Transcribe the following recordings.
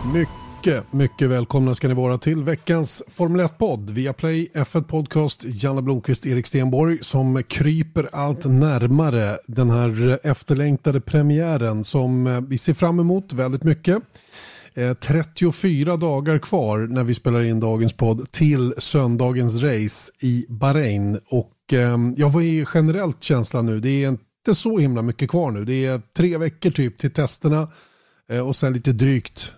Mycket välkomna ska ni vara till veckans Formel 1-podd via Play F1 Podcast. Janne Blomqvist, Erik Stenborg som kryper allt närmare den här efterlängtade premiären som vi ser fram emot väldigt mycket. 34 dagar kvar när vi spelar in dagens podd till söndagens race i Bahrain. Och jag var i generellt känsla nu, det är inte så himla mycket kvar nu. Det är 3 veckor typ till testerna och sen lite drygt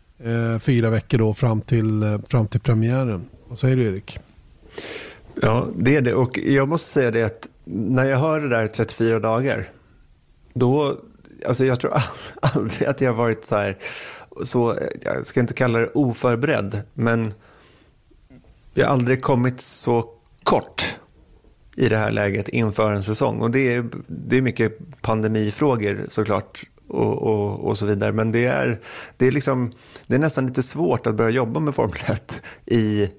4 veckor då fram till premiären. Vad säger du, Erik? Ja, det är det. Och jag måste säga det att när jag hör det där 34 dagar då, alltså jag tror aldrig att jag har varit så, jag ska inte kalla det oförberedd, men jag har aldrig kommit så kort i det här läget inför en säsong. Och det är mycket pandemifrågor såklart och så vidare. Men det är nästan lite svårt att börja jobba med Formel 1 i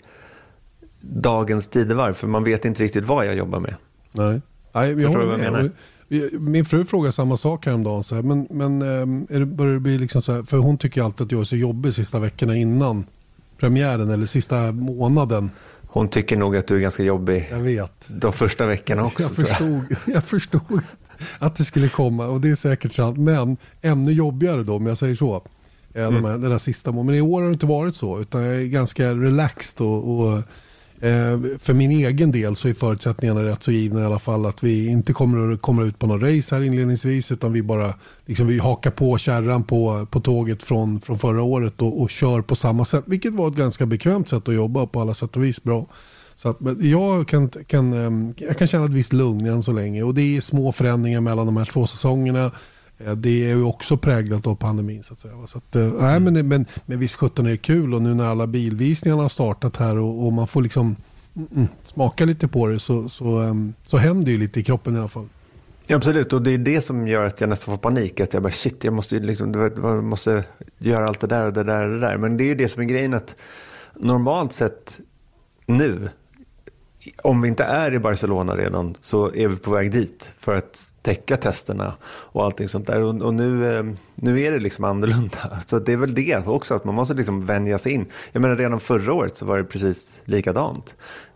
dagens tidevarv, för man vet inte riktigt vad jag jobbar med. Nej, jag håller med. Min fru frågar samma sak häromdagen så här, men börjar det bli liksom så här, för hon tycker alltid att jag är så jobbig sista veckorna innan premiären eller sista månaden. Hon tycker nog att du är ganska jobbig. Jag vet. De första veckorna också. Jag förstod att det skulle komma, och det är säkert sant, men ännu jobbigare då om jag säger så. Den där sista månaden. Men i år har det inte varit så, utan jag är ganska relaxed och för min egen del så är förutsättningarna rätt så givna i alla fall, att vi inte kommer ut på någon race här inledningsvis, utan vi bara vi hakar på kärran på tåget från förra året och kör på samma sätt, vilket var ett ganska bekvämt sätt att jobba på alla sätt och vis bra. Så att, jag kan känna ett visst lugn än så länge, och det är små förändringar mellan de här 2 säsongerna. Det är ju också präglat av pandemin så att säga. Så att, men visst 17 är det kul, och nu när alla bilvisningarna har startat här och man får liksom smaka lite på det så händer ju lite i kroppen i alla fall. Ja, absolut, och det är det som gör att jag nästan får panik, att jag bara jag måste göra allt det där och det där och det där. Men det är ju det som är grejen, att normalt sett nu, om vi inte är i Barcelona redan, så är vi på väg dit för att täcka testerna och allting sånt där. Och nu är det liksom annorlunda. Så det är väl det också, att man måste liksom vänja sig in. Jag menar, redan förra året så var det precis likadant.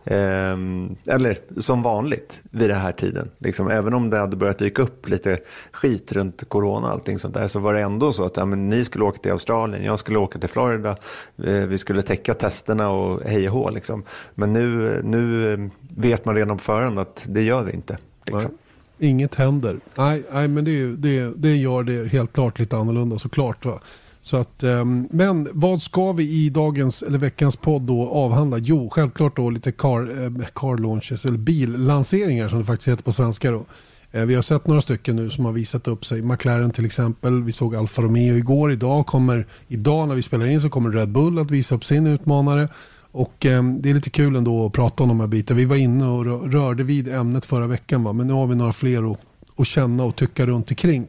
Eller som vanligt vid den här tiden. Liksom, även om det hade börjat dyka upp lite skit runt corona och allting sånt där, så var det ändå så att ni skulle åka till Australien, jag skulle åka till Florida, vi skulle täcka testerna och hej och hå liksom. Men nu vet man redan på förhand att det gör vi inte liksom. Nej, inget händer. Nej, men det gör det helt klart lite annorlunda såklart, va? Så att, men vad ska vi i dagens eller veckans podd då avhandla? Jo, självklart då lite car launches eller billanseringar som det faktiskt heter på svenska då. Vi har sett några stycken nu som har visat upp sig. McLaren till exempel, vi såg Alfa Romeo igår. Idag när vi spelar in så kommer Red Bull att visa upp sin utmanare. Och det är lite kul ändå att prata om de här bitarna. Vi var inne och rörde vid ämnet förra veckan, va? Men nu har vi några fler att känna och tycka runt omkring.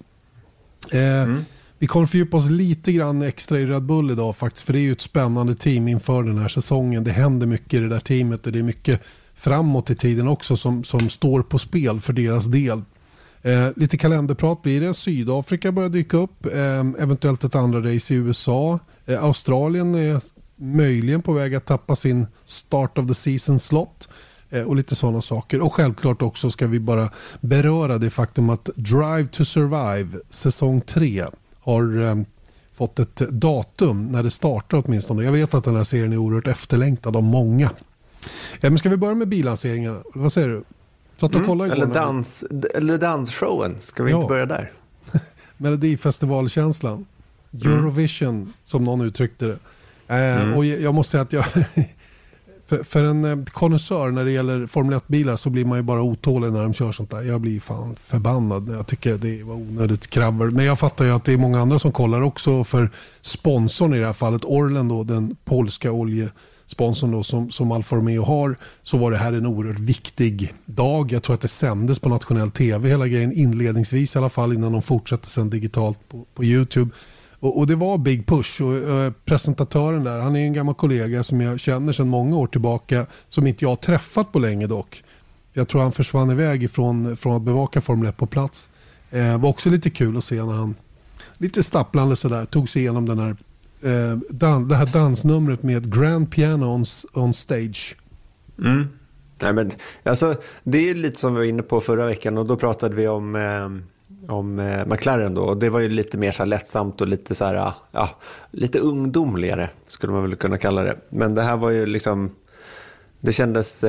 Vi kommer fördjupa oss lite grann extra i Red Bull idag faktiskt, för det är ju ett spännande team inför den här säsongen. Det händer mycket i det där teamet och det är mycket framåt i tiden också som står på spel för deras del. Lite kalenderprat blir det. Sydafrika börjar dyka upp, eventuellt ett andra race i USA. Australien är möjligen på väg att tappa sin start of the season slot. Och lite sådana saker. Och självklart också ska vi bara beröra det faktum att Drive to Survive säsong 3 har fått ett datum när det startar åtminstone. Jag vet att den här serien är oerhört efterlängtad av många. Men ska vi börja med bilanseringarna? Vad säger du? Så att kolla eller dansshowen. Ska vi inte börja där? Melodifestivalkänslan. Eurovision, som någon uttryckte det. Och jag måste säga att jag... För en konnässör när det gäller Formel 1-bilar så blir man ju bara otålig när de kör sånt där. Jag blir fan förbannad. Jag tycker det var onödigt krabbel. Men jag fattar ju att det är många andra som kollar också, för sponsorn i det här fallet, Orlen då, den polska oljesponsorn då, som Alfa Romeo har, så var det här en oerhört viktig dag. Jag tror att det sändes på nationell tv hela grejen inledningsvis i alla fall, innan de fortsatte sen digitalt på YouTube. Och det var big push, och presentatören där, han är en gammal kollega som jag känner sedan många år tillbaka, som inte jag har träffat på länge dock. Jag tror han försvann iväg från att bevaka Formel 1 på plats. Var också lite kul att se när han lite stapplande sådär tog sig igenom den här det här dansnumret med Grand Piano on Stage. Mm. Nej, men, alltså, det är lite som vi var inne på förra veckan, och då pratade vi om McLaren då, och det var ju lite mer så här lättsamt och lite så här, ja, lite ungdomligare skulle man väl kunna kalla det. Men det här var ju liksom, det kändes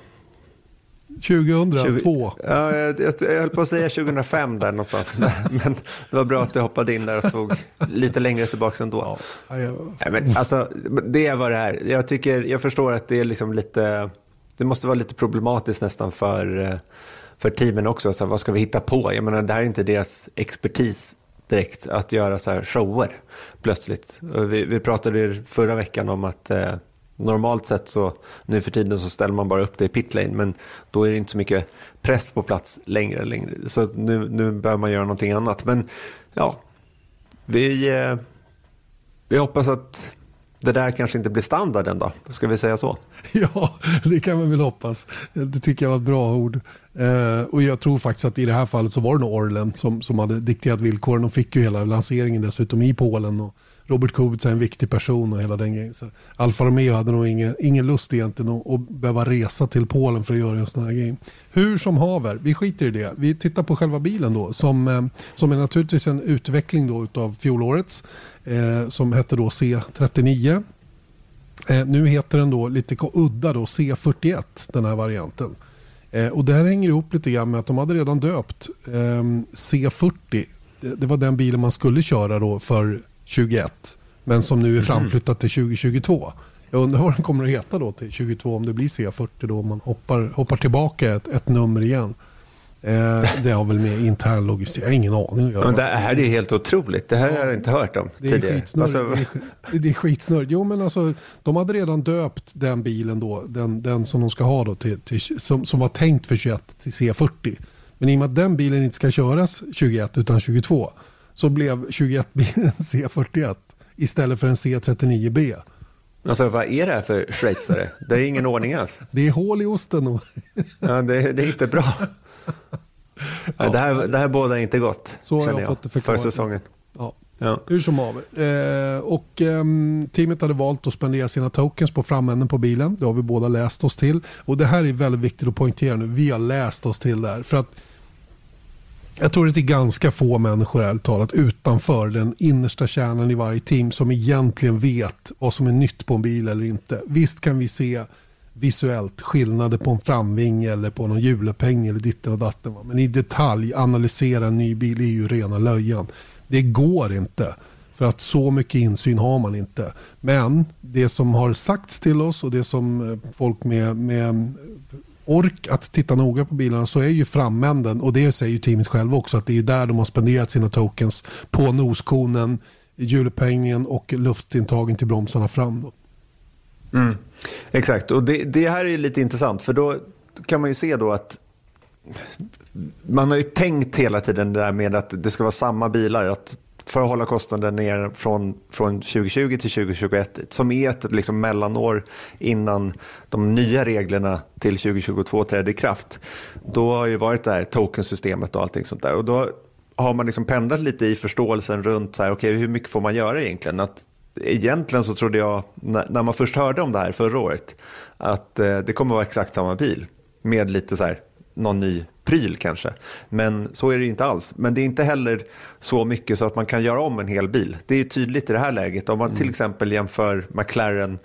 2002. Ja, jag höll på att säga 2005 där någonstans. Men det var bra att du hoppade in där och tog lite längre tillbaka ändå. Ja. Nej, men alltså, det var det här. Jag förstår att det är liksom lite, det måste vara lite problematiskt nästan för teamen också. Så vad ska vi hitta på? Jag menar, det här är inte deras expertis direkt att göra så här shower plötsligt. Vi pratade förra veckan om att normalt sett så nu för tiden så ställer man bara upp det i pitlane, men då är det inte så mycket press på plats längre. Så nu bör man göra någonting annat. Men ja, vi hoppas att det där kanske inte blir standarden då. Ska vi säga så? Ja, det kan man väl hoppas. Det tycker jag var ett bra ord. Och jag tror faktiskt att i det här fallet så var det nog Orlen som hade dikterat villkoren. De fick ju hela lanseringen dessutom i Polen, och Robert Kubica är en viktig person och hela den grejen. Så Alfa Romeo hade nog ingen lust egentligen att behöva resa till Polen för att göra just den här grejen. Hur som haver, vi skiter i det. Vi tittar på själva bilen då, som är naturligtvis en utveckling då utav fjolårets, som hette då C39. Nu heter den då lite udda då C41, den här varianten. Och det här hänger ihop lite grann med att de hade redan döpt C40. Det var den bilen man skulle köra då för 21, men som nu är framflyttat till 2022. Jag undrar vad den kommer att heta då till 22, om det blir C40 då, om man hoppar tillbaka ett nummer igen. Det har väl med intern logistik. Jag har ingen aning. Men det här är helt otroligt. Det här har jag inte hört om tidigare. Det är skitsnurr. Jo, men alltså, de hade redan döpt den bilen då, den som de ska ha då som var tänkt för 21 till C40. Men i och med att den bilen inte ska köras 21 utan 22, så blev 21-bilen C41 istället för en C39B. Alltså, vad är det här för schweizare? Det är ingen ordning alls. Det är hål i osten. Ja, det är inte bra. Ja. Det här båda är inte gott, så har jag fått det förklarat för säsongen. Ja. Hur som haver. Teamet hade valt att spendera sina tokens på framänden på bilen. Det har vi båda läst oss till. Och det här är väldigt viktigt att poängtera nu. Vi har läst oss till där. För att jag tror att det är ganska få människor ärligt talat utanför den innersta kärnan i varje team som egentligen vet vad som är nytt på en bil eller inte. Visst kan vi se visuellt skillnader på en framvinge eller på någon hjulupphäng eller ditten och datten. Men i detalj analysera en ny bil är ju rena löjan. Det går inte, för att så mycket insyn har man inte. Men det som har sagts till oss och det som folk med ork att titta noga på bilarna, så är ju framänden, och det säger ju teamet själv också, att det är ju där de har spenderat sina tokens, på noskonen, hjulupphängningen och luftintagen till bromsarna fram då. Mm. Exakt, och det här är lite intressant, för då kan man ju se då att man har ju tänkt hela tiden där med att det ska vara samma bilar, att för att hålla kostnaden ner från 2020 till 2021, som är ett liksom mellanår innan de nya reglerna till 2022 trädde i kraft. Då har ju varit det här tokensystemet och allting sånt där, och då har man liksom pendlat lite i förståelsen runt så här, okej, hur mycket får man göra egentligen? Att egentligen så trodde jag, när man först hörde om det här förra året, att det kommer vara exakt samma bil med lite så här någon ny pryl kanske. Men så är det inte alls. Men det är inte heller så mycket så att man kan göra om en hel bil. Det är tydligt i det här läget. Om man till exempel jämför McLaren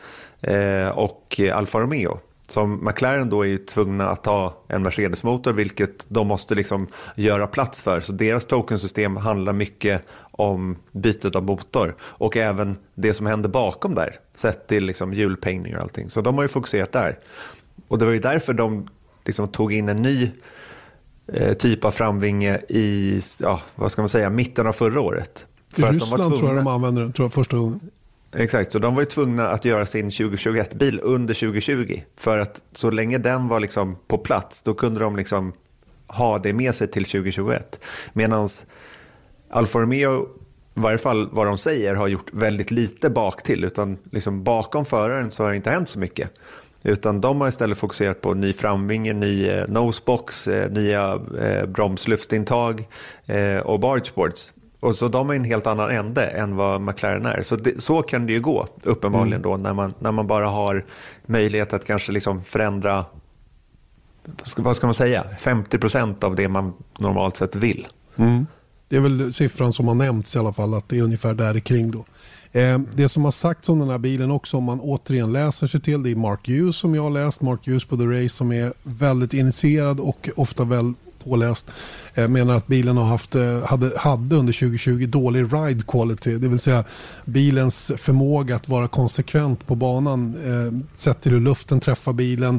och Alfa Romeo. Som McLaren då är ju tvungna att ha en Mercedes-motor, vilket de måste liksom göra plats för. Så deras tokensystem handlar mycket om bytet av motor. Och även det som händer bakom där, sett till liksom hjulupphängning och allting. Så de har ju fokuserat där. Och det var ju därför de liksom tog in en ny typ av framvinge i, vad ska man säga, mitten av förra året. I Ryssland tror jag de använder den, tror jag, första gången. Exakt, så de var ju tvungna att göra sin 2021-bil under 2020. För att så länge den var liksom på plats, då kunde de liksom ha det med sig till 2021. Medan Alfa Romeo, i varje fall vad de säger, har gjort väldigt lite bak till. Utan liksom bakom föraren så har det inte hänt så mycket. Utan de har istället fokuserat på ny framvinge, ny nosebox, nya bromsluftintag och bargeboards. Och så de är en helt annan ände än vad McLaren är. Så kan det ju gå uppenbarligen då när man bara har möjlighet att kanske liksom förändra, vad ska man säga, 50% av det man normalt sett vill. Det är väl siffran som har nämnts i alla fall, att det är ungefär där kring då. Det som har sagts om den här bilen också, om man återigen läser sig till, det är Mark Hughes som jag har läst, Mark Hughes på The Race, som är väldigt initierad och ofta väl påläst, menar att bilen hade under 2020 dålig ride quality, det vill säga bilens förmåga att vara konsekvent på banan, sett till hur luften träffar bilen.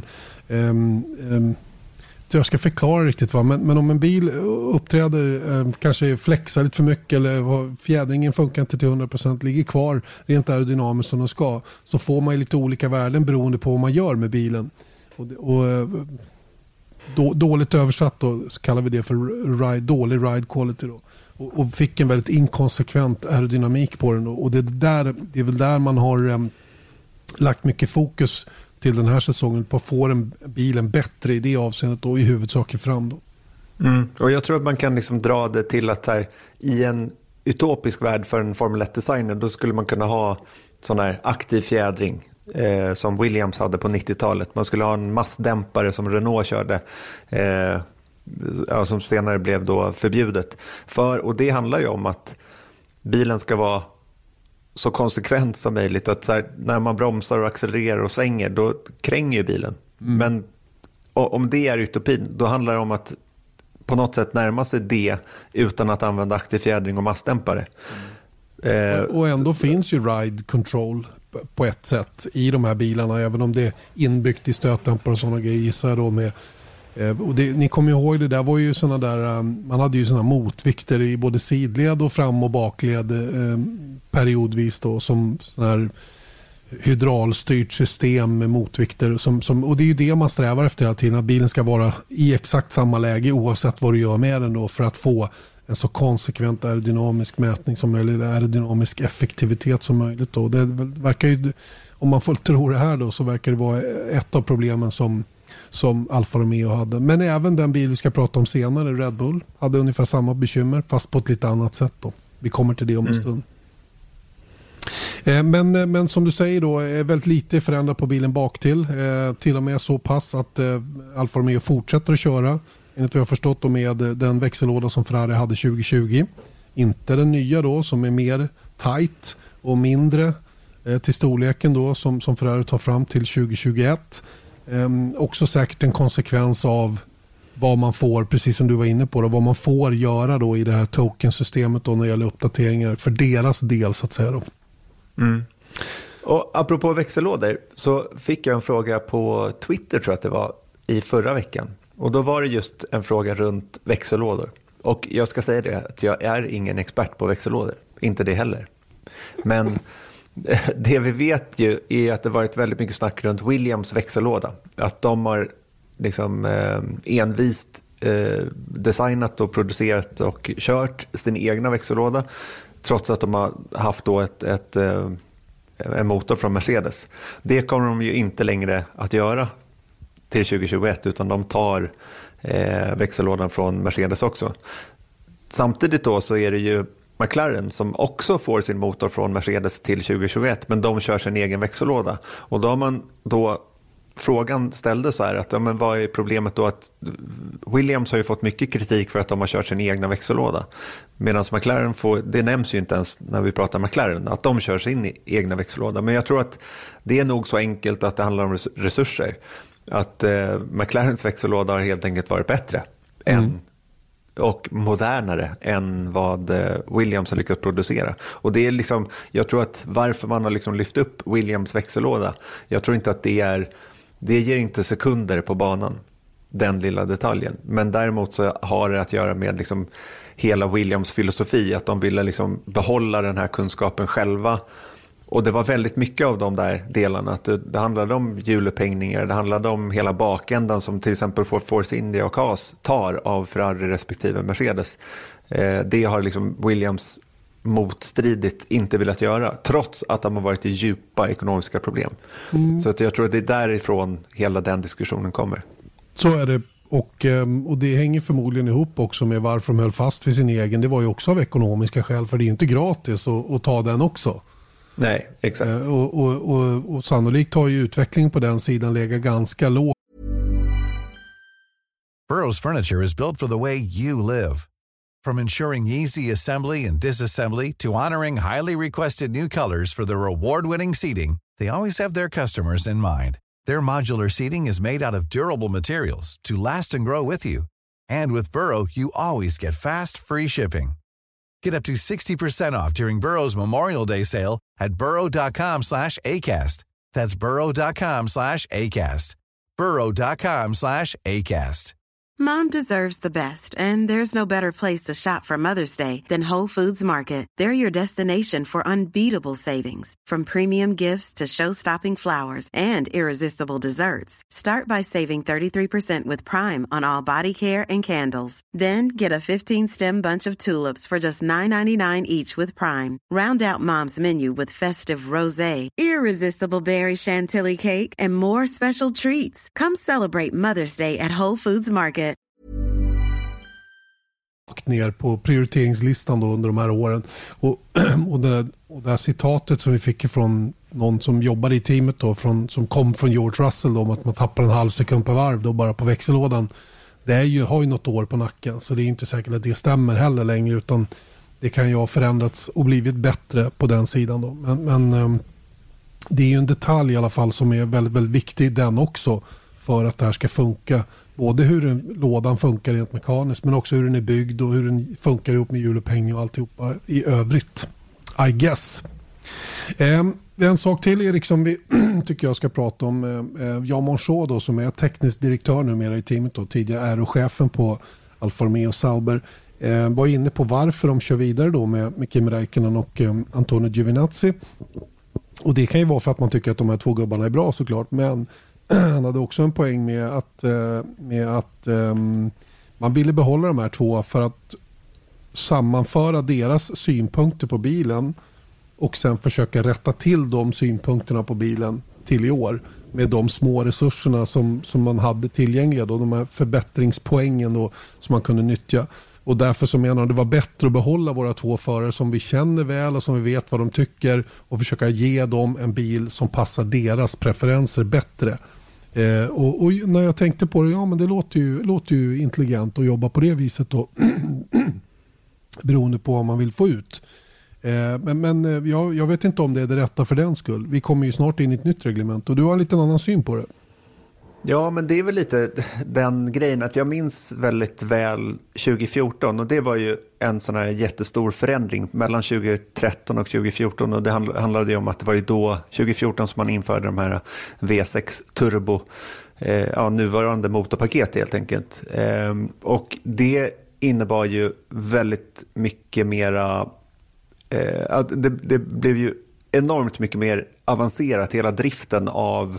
Jag ska förklara riktigt men om en bil uppträder, kanske flexar lite för mycket eller fjädringen funkar inte till 100%, ligger kvar rent aerodynamiskt som den ska, så får man lite olika värden beroende på vad man gör med bilen. Dåligt översatt då, så kallar vi det för dålig ride quality då. Och fick en väldigt inkonsekvent aerodynamik på den då. Och det är väl där man har lagt mycket fokus till den här säsongen, på att få bilen bättre i det avseendet då, i huvudsaken fram då. Och jag tror att man kan liksom dra det till att här, i en utopisk värld för en Formel 1-designer, då skulle man kunna ha sån här aktiv fjädring som Williams hade på 90-talet. Man skulle ha en massdämpare som Renault körde, som senare blev då förbjudet. Och det handlar ju om att bilen ska vara så konsekvent som möjligt, att så här, när man bromsar och accelererar och svänger, då kränger ju bilen. Men om det är utopin, då handlar det om att på något sätt närma sig det utan att använda aktiv fjädring och massdämpare. Och ändå finns ju ride control på ett sätt i de här bilarna, även om det är inbyggt i stötdämpare och sådana grejer, gissar jag då med. Och ni kommer ihåg, det där var ju såna där, man hade ju såna motvikter i både sidled och fram- och bakled periodvis då, som sån här hydraulstyrt system med motvikter och det är ju det man strävar efter hela tiden, att bilen ska vara i exakt samma läge oavsett vad du gör med den då, för att få en så konsekvent aerodynamisk mätning som möjligt, aerodynamisk effektivitet som möjligt då. Det verkar ju, om man får tro det här då, så verkar det vara ett av problemen som Alfa Romeo hade. Men även den bil vi ska prata om senare, Red Bull, hade ungefär samma bekymmer, fast på ett lite annat sätt då. Vi kommer till det om en stund. Men som du säger då, är väldigt lite förändrat på bilen bak till och med så pass att Alfa Romeo fortsätter att köra, enligt vad jag har förstått då, med den växellåda som Ferrari hade 2020. Inte den nya då, som är mer tight och mindre till storleken då, som Ferrari tar fram till 2021. Också säkert en konsekvens av vad man får, precis som du var inne på då, vad man får göra då i det här tokensystemet då, när det gäller uppdateringar för deras del så att säga då. Och apropå växellådor, så fick jag en fråga på Twitter, tror jag att det var, i förra veckan. Och då var det just en fråga runt växellådor. Och jag ska säga det, att jag är ingen expert på växellådor. Inte det heller. Men det vi vet ju är att det varit väldigt mycket snack runt Williams växellåda. Att de har liksom envist designat och producerat och kört sin egna växellåda, trots att de har haft då en motor från Mercedes. Det kommer de ju inte längre att göra till 2021, utan de tar växellådan från Mercedes också. Samtidigt då så är det ju McLaren som också får sin motor från Mercedes till 2021, men de kör sin egen växellåda. Och då har man frågan ställde så här att ja, men vad är problemet då, att Williams har ju fått mycket kritik för att de har kört sin egna växellåda, medan McLaren det nämns ju inte ens när vi pratar McLaren att de kör sin egna växellåda. Men jag tror att det är nog så enkelt att det handlar om resurser, att McLarens växellåda har helt enkelt varit bättre och modernare än vad Williams har lyckats producera. Och det är liksom, jag tror att varför man har liksom lyft upp Williams växellåda, jag tror inte att det ger inte sekunder på banan, den lilla detaljen. Men däremot så har det att göra med liksom hela Williams filosofi, att de ville liksom behålla den här kunskapen själva. Och det var väldigt mycket av de där delarna. Att det handlade om hjulupphängningar, det handlade om hela bakändan som till exempel Force India och Haas tar av Ferrari respektive Mercedes. Det har liksom Williams motstridigt inte velat göra, trots att de har varit i djupa ekonomiska problem. Så att jag tror att det är därifrån hela den diskussionen kommer. Så är det Och det hänger förmodligen ihop också med varför de höll fast vid sin egen. Det var ju också av ekonomiska skäl, för det är inte gratis att ta den också. Nej, exakt. Och sannolikt har ju utvecklingen på den sidan legat ganska lågt. Burrow's furniture is built for the way you live. From ensuring easy assembly and disassembly to honoring highly requested new colors for their award-winning seating, they always have their customers in mind. Their modular seating is made out of durable materials to last and grow with you. And with Burrow, you always get fast, free shipping. Get up to 60% off during Burrow's Memorial Day sale at burrow.com/ACAST. That's burrow.com/ACAST. burrow.com/ACAST. Mom deserves the best, and there's no better place to shop for Mother's Day than Whole Foods Market. They're your destination for unbeatable savings, from premium gifts to show-stopping flowers and irresistible desserts. Start by saving 33% with Prime on all body care and candles. Then get a 15-stem bunch of tulips for just $9.99 each with Prime. Round out Mom's menu with festive rosé, irresistible berry chantilly cake, and more special treats. Come celebrate Mother's Day at Whole Foods Market. Ner på prioriteringslistan då under de här åren. Och det här citatet som vi fick från någon som jobbade i teamet då, som kom från George Russell då, om att man tappar en halv sekund per varv då bara på växellådan. Det har ju något år på nacken, så det är inte säkert att det stämmer heller längre, utan det kan ju ha förändrats och blivit bättre på den sidan då. Men det är ju en detalj i alla fall som är väldigt, väldigt viktig, den också, för att det här ska funka. Både hur lådan funkar rent mekaniskt, men också hur den är byggd och hur den funkar ihop med hjulupphängning och alltihopa i övrigt. I guess. En sak till, Erik, som vi tycker jag ska prata om. Jan Monchaux då, som är teknisk direktör numera i teamet då, tidigare aerochefen på Alfa Romeo Sauber, var inne på varför de kör vidare då med Kimi Räikkönen och Antonio Giovinazzi. Och det kan ju vara för att man tycker att de här två gubbarna är bra, såklart, men han hade också en poäng med att man ville behålla de här två för att sammanföra deras synpunkter på bilen och sen försöka rätta till de synpunkterna på bilen till i år med de små resurserna som man hade tillgängliga då, de här förbättringspoängen då, som man kunde nyttja. Och därför så menar jag det var bättre att behålla våra två förare som vi känner väl och som vi vet vad de tycker, och försöka ge dem en bil som passar deras preferenser bättre. Och när jag tänkte på det, ja, men det låter ju intelligent att jobba på det viset då, beroende på vad man vill få ut. Men jag vet inte om det är det rätta för den skull. Vi kommer ju snart in i ett nytt reglement och du har en lite annan syn på det. Ja, men det är väl lite den grejen att jag minns väldigt väl 2014, och det var ju en sån här jättestor förändring mellan 2013 och 2014, och det handlade ju om att det var ju då 2014 som man införde de här V6 turbo, nuvarande motorpaket helt enkelt. Och det innebar ju väldigt mycket mera, det blev ju enormt mycket mer avancerat. Hela driften av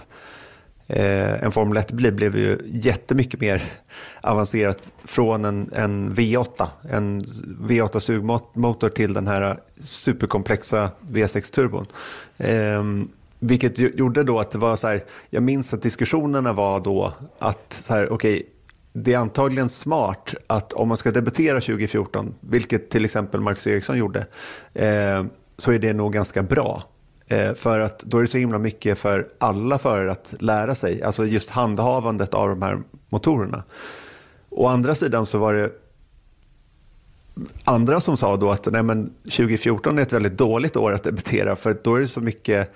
en Formel 1-bil blev ju jättemycket mer avancerat från en V8, en V8 sugmotor till den här superkomplexa V6-turbon. Vilket gjorde då att det var så här, jag minns att diskussionerna var då att så här, okej, det är antagligen smart att om man ska debutera 2014, vilket till exempel Marcus Ericsson gjorde, så är det nog ganska bra. För att då är det så himla mycket för alla förare att lära sig, alltså just handhavandet av de här motorerna. Å andra sidan så var det andra som sa då att nej, men 2014 är ett väldigt dåligt år att debutera, för då är det så mycket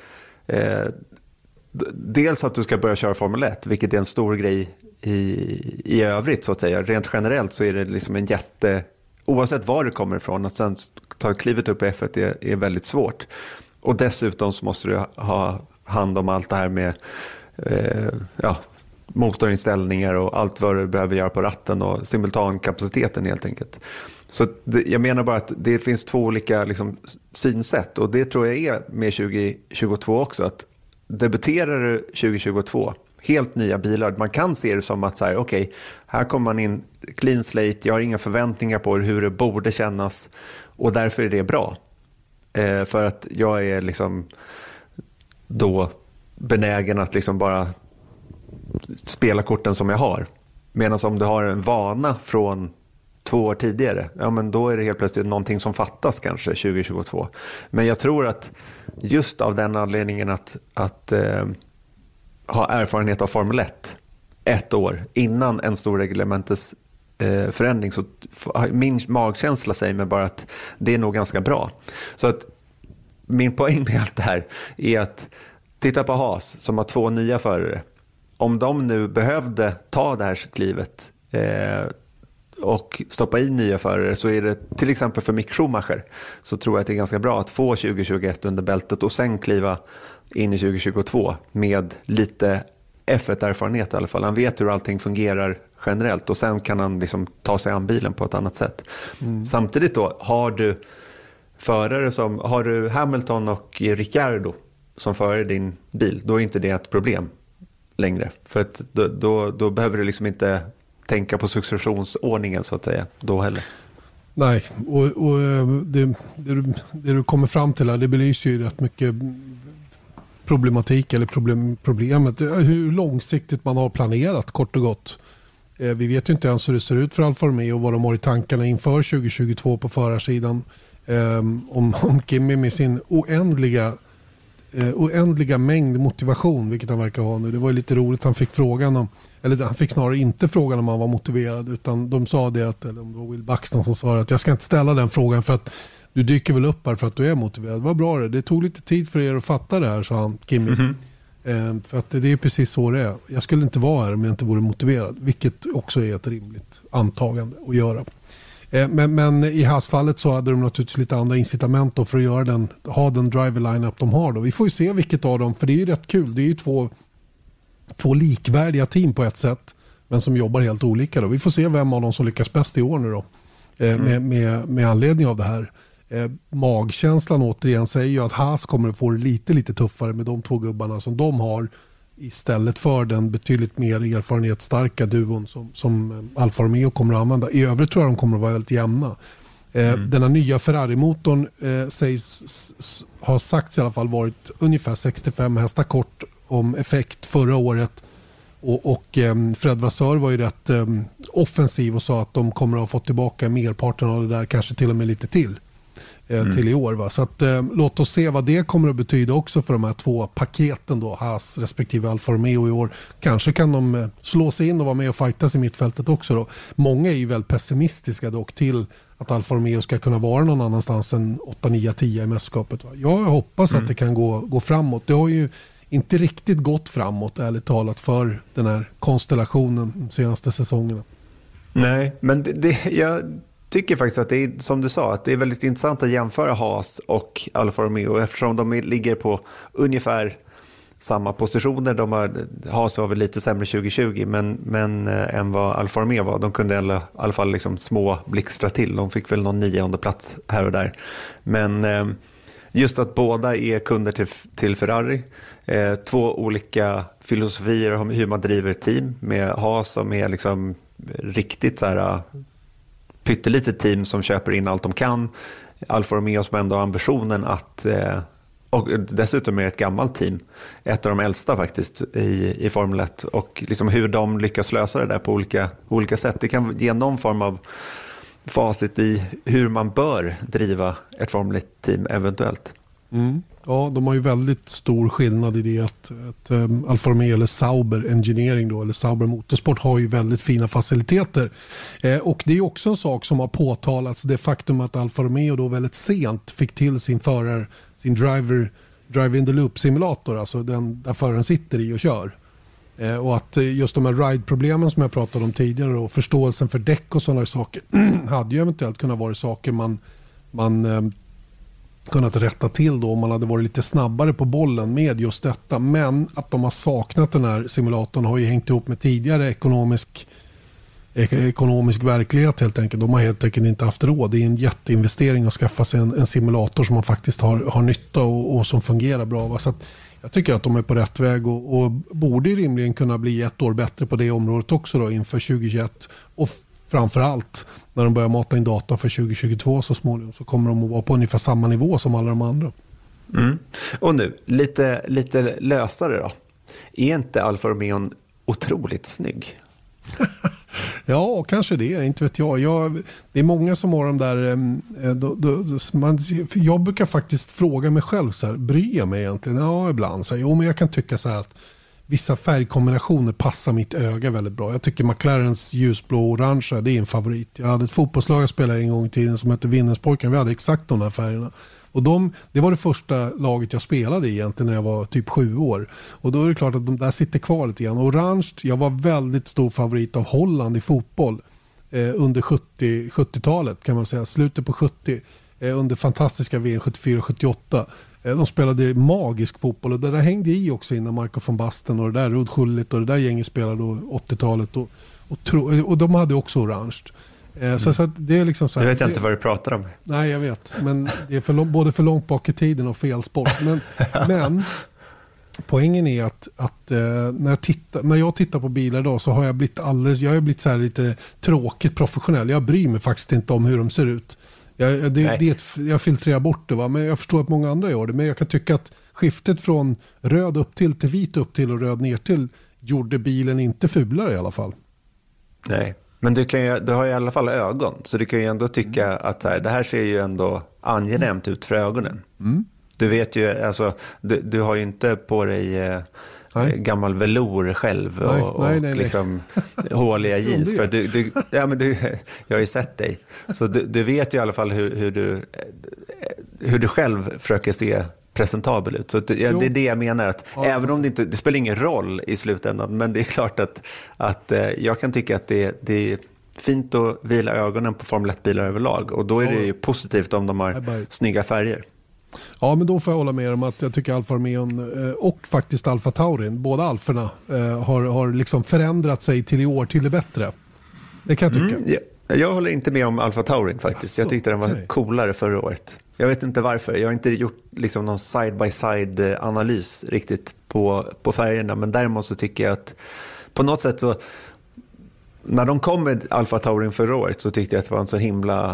dels att du ska börja köra Formel 1, vilket är en stor grej i övrigt så att säga. Rent generellt så är det liksom en oavsett var du kommer ifrån, att sen ta klivet upp i F1 är väldigt svårt. Och dessutom så måste du ha hand om allt det här med motorinställningar och allt vad du behöver göra på ratten och simultankapaciteten helt enkelt. Så jag menar bara att det finns två olika liksom, synsätt, och det tror jag är med 2022 också, att debuterar du 2022 helt nya bilar, man kan se det som att så här, okej, här kommer man in clean slate, jag har inga förväntningar på hur det borde kännas, och därför är det bra. För att jag är liksom då benägen att liksom bara spela korten som jag har. Medan om du har en vana från 2 år tidigare, ja men då är det helt plötsligt någonting som fattas kanske 2022. Men jag tror att just av den anledningen att ha erfarenhet av Formel 1 år innan en stor reglementets förändring, så min magkänsla säger mig bara att det är nog ganska bra. Så att min poäng med allt det här är att titta på Haas som har 2 nya förare. Om de nu behövde ta det här klivet och stoppa in nya förare, så är det till exempel för Mick Schumacher, så tror jag att det är ganska bra att få 2021 under bältet och sen kliva in i 2022 med lite F1-erfarenhet i alla fall. Han vet hur allting fungerar generellt och sen kan han liksom ta sig an bilen på ett annat sätt. Samtidigt då har du förare som, har du Hamilton och Ricciardo som förare i din bil, då är inte det ett problem längre. För att då behöver du liksom inte tänka på successionsordningen så att säga då heller. Nej, och det du kommer fram till här, det belyser ju rätt mycket problematik eller problemet. Hur långsiktigt man har planerat, kort och gott. Vi vet ju inte ens hur det ser ut för Alfa Romeo och vad de har i tankarna inför 2022 på förarsidan. Om Kimi med sin oändliga mängd motivation, vilket han verkar ha nu. Det var ju lite roligt, han fick frågan om, eller han fick snarare inte frågan om han var motiverad, utan de sa det att, eller om det var Will Buxton som sa att jag ska inte ställa den frågan för att du dyker väl upp här för att du är motiverad. Vad bra det tog lite tid för er att fatta det här, sa han, Kimi. För att det är precis så det är. Jag skulle inte vara här om jag inte vore motiverad, vilket också är ett rimligt antagande att göra. Men i Haas-fallet så hade de naturligtvis lite andra incitament då för att göra ha den driver line-up de har då. Vi får ju se vilket av dem, för det är ju rätt kul. Det är ju två likvärdiga team på ett sätt, men som jobbar helt olika då. Vi får se vem av dem som lyckas bäst i år nu då. Med anledning av det här. Magkänslan återigen säger ju att Haas kommer att få det lite tuffare med de 2 gubbarna som de har, istället för den betydligt mer erfarenhetsstarka duon som Alfa Romeo kommer att använda. I övrigt tror jag de kommer att vara väldigt jämna. Den här nya Ferrari-motorn har sagts i alla fall varit ungefär 65 hästar kort om effekt förra året. Och Fred Vassör var ju rätt offensiv och sa att de kommer att ha fått tillbaka merparten av det där, kanske till och med lite till i år. Va? Så att, låt oss se vad det kommer att betyda också för de här 2 paketen då, Haas respektive Alfa Romeo i år. Kanske kan de slå sig in och vara med och fightas i mittfältet också då. Många är ju väl pessimistiska dock till att Alfa Romeo ska kunna vara någon annanstans än 8, 9, 10 i mästerskapet. Va? Jag hoppas att det kan gå framåt. Det har ju inte riktigt gått framåt, ärligt talat, för den här konstellationen de senaste säsongerna. Nej, men jag tycker faktiskt att det är, som du sa, att det är väldigt intressant att jämföra Haas och Alfa Romeo, eftersom de ligger på ungefär samma positioner. Haas var väl lite sämre 2020 men än vad Alfa Romeo var. De kunde i alla fall liksom små blixtra till. De fick väl någon 9:e plats här och där. Men just att båda är kunder till Ferrari. 2 olika filosofier om hur man driver ett team. Med Haas som är liksom riktigt så här pyttelitet team som köper in allt de kan. Alfa Romeo som ändå har ambitionen att, och dessutom är ett gammalt team, ett av de äldsta faktiskt i Formel 1, och liksom hur de lyckas lösa det där på olika sätt. Det kan ge någon form av facit i hur man bör driva ett Formel 1-team eventuellt. Ja, de har ju väldigt stor skillnad i det att Alfa Romeo eller Sauber Engineering då, eller Sauber Motorsport har ju väldigt fina faciliteter. Och det är också en sak som har påtalats, det faktum att Alfa Romeo då väldigt sent fick till sin drive in the loop simulator, alltså den där föraren sitter i och kör. Och att just de här ride-problemen som jag pratade om tidigare och förståelsen för däck och sådana saker hade ju eventuellt kunnat vara saker man kunnat rätta till då om man hade varit lite snabbare på bollen med just detta. Men att de har saknat den här simulatorn har ju hängt ihop med tidigare ekonomisk verklighet helt enkelt. De har helt enkelt inte haft råd. Det är en jätteinvestering att skaffa sig en simulator som man faktiskt har nytta och som fungerar bra. Så att jag tycker att de är på rätt väg och borde rimligen kunna bli 1 år bättre på det området också då inför 2021. Och framförallt när de börjar mata in data för 2022 så småningom, så kommer de att vara på ungefär samma nivå som alla de andra. Och nu, lite lösare då. Är inte Alfa Romeo otroligt snygg? Ja, kanske det. Inte vet jag. Det är många som har de där... jag brukar faktiskt fråga mig själv så här, bryr jag mig egentligen? Ja, ibland. Så här, jo, men jag kan tycka så här att vissa färgkombinationer passar mitt öga väldigt bra. Jag tycker McLarens ljusblå och orange, det är en favorit. Jag hade ett fotbollslag jag spelade en gång i tiden som hette Vinnerspojkarna. Vi hade exakt de här färgerna. Och det var det första laget jag spelade i egentligen när jag var typ 7 år. Och då är det klart att de där sitter kvar lite grann. Orange, jag var väldigt stor favorit av Holland i fotboll under 70-talet kan man säga. Slutet på 70, under fantastiska VM 74-78. De spelade magisk fotboll och det där hängde i också innan Marco von Basten och det där Rud Gullit och det där gänget spelade då 80-talet och de hade också orange. Så att det är liksom så här, jag vet inte vad du pratar om. Nej, jag vet. Men det är både för långt bak i tiden och fel sport. Men poängen är att när jag tittar på bilar idag så har jag blivit så här lite tråkigt professionell. Jag bryr mig faktiskt inte om hur de ser ut. Jag filtrerar bort det, va? Men jag förstår att många andra gör det. Men jag kan tycka att skiftet från röd upp till vit upp till och röd ner till gjorde bilen inte fulare i alla fall. Nej. Men du har i alla fall ögon, så du kan ju ändå tycka att så här, det här ser ju ändå angenämt ut för ögonen. Mm. Du vet ju, alltså, du har ju inte på dig gammal velour själv och liksom håliga jeans. För jag har ju sett dig. Så du vet ju i alla fall hur du själv försöker se presentabel ut. Så det är det jag menar, att även om det spelar ingen roll i slutändan, men det är klart att jag kan tycka att det är fint att vila ögonen på Formel 1-bilar överlag, och då är det ju positivt om de har snygga färger. Ja, men då får jag hålla med om att jag tycker Alfa Romeo och faktiskt Alfa Taurin, båda alferna har liksom förändrat sig till i år till det bättre. Det kan jag tycka. Jag håller inte med om Alfa Taurin faktiskt. Alltså, jag tyckte den var coolare förra året. Jag vet inte varför. Jag har inte gjort liksom någon side-by-side analys riktigt på färgerna. Men däremot så tycker jag att på något sätt så, när de kom med Alfa Taurin förra året, så tyckte jag att det var en så himla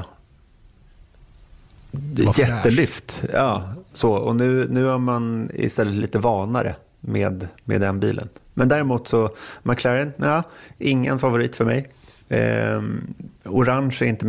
jättelyft. Ja, så. Och nu är man istället lite vanare med den bilen. Men däremot så McLaren, ingen favorit för mig. Orange är inte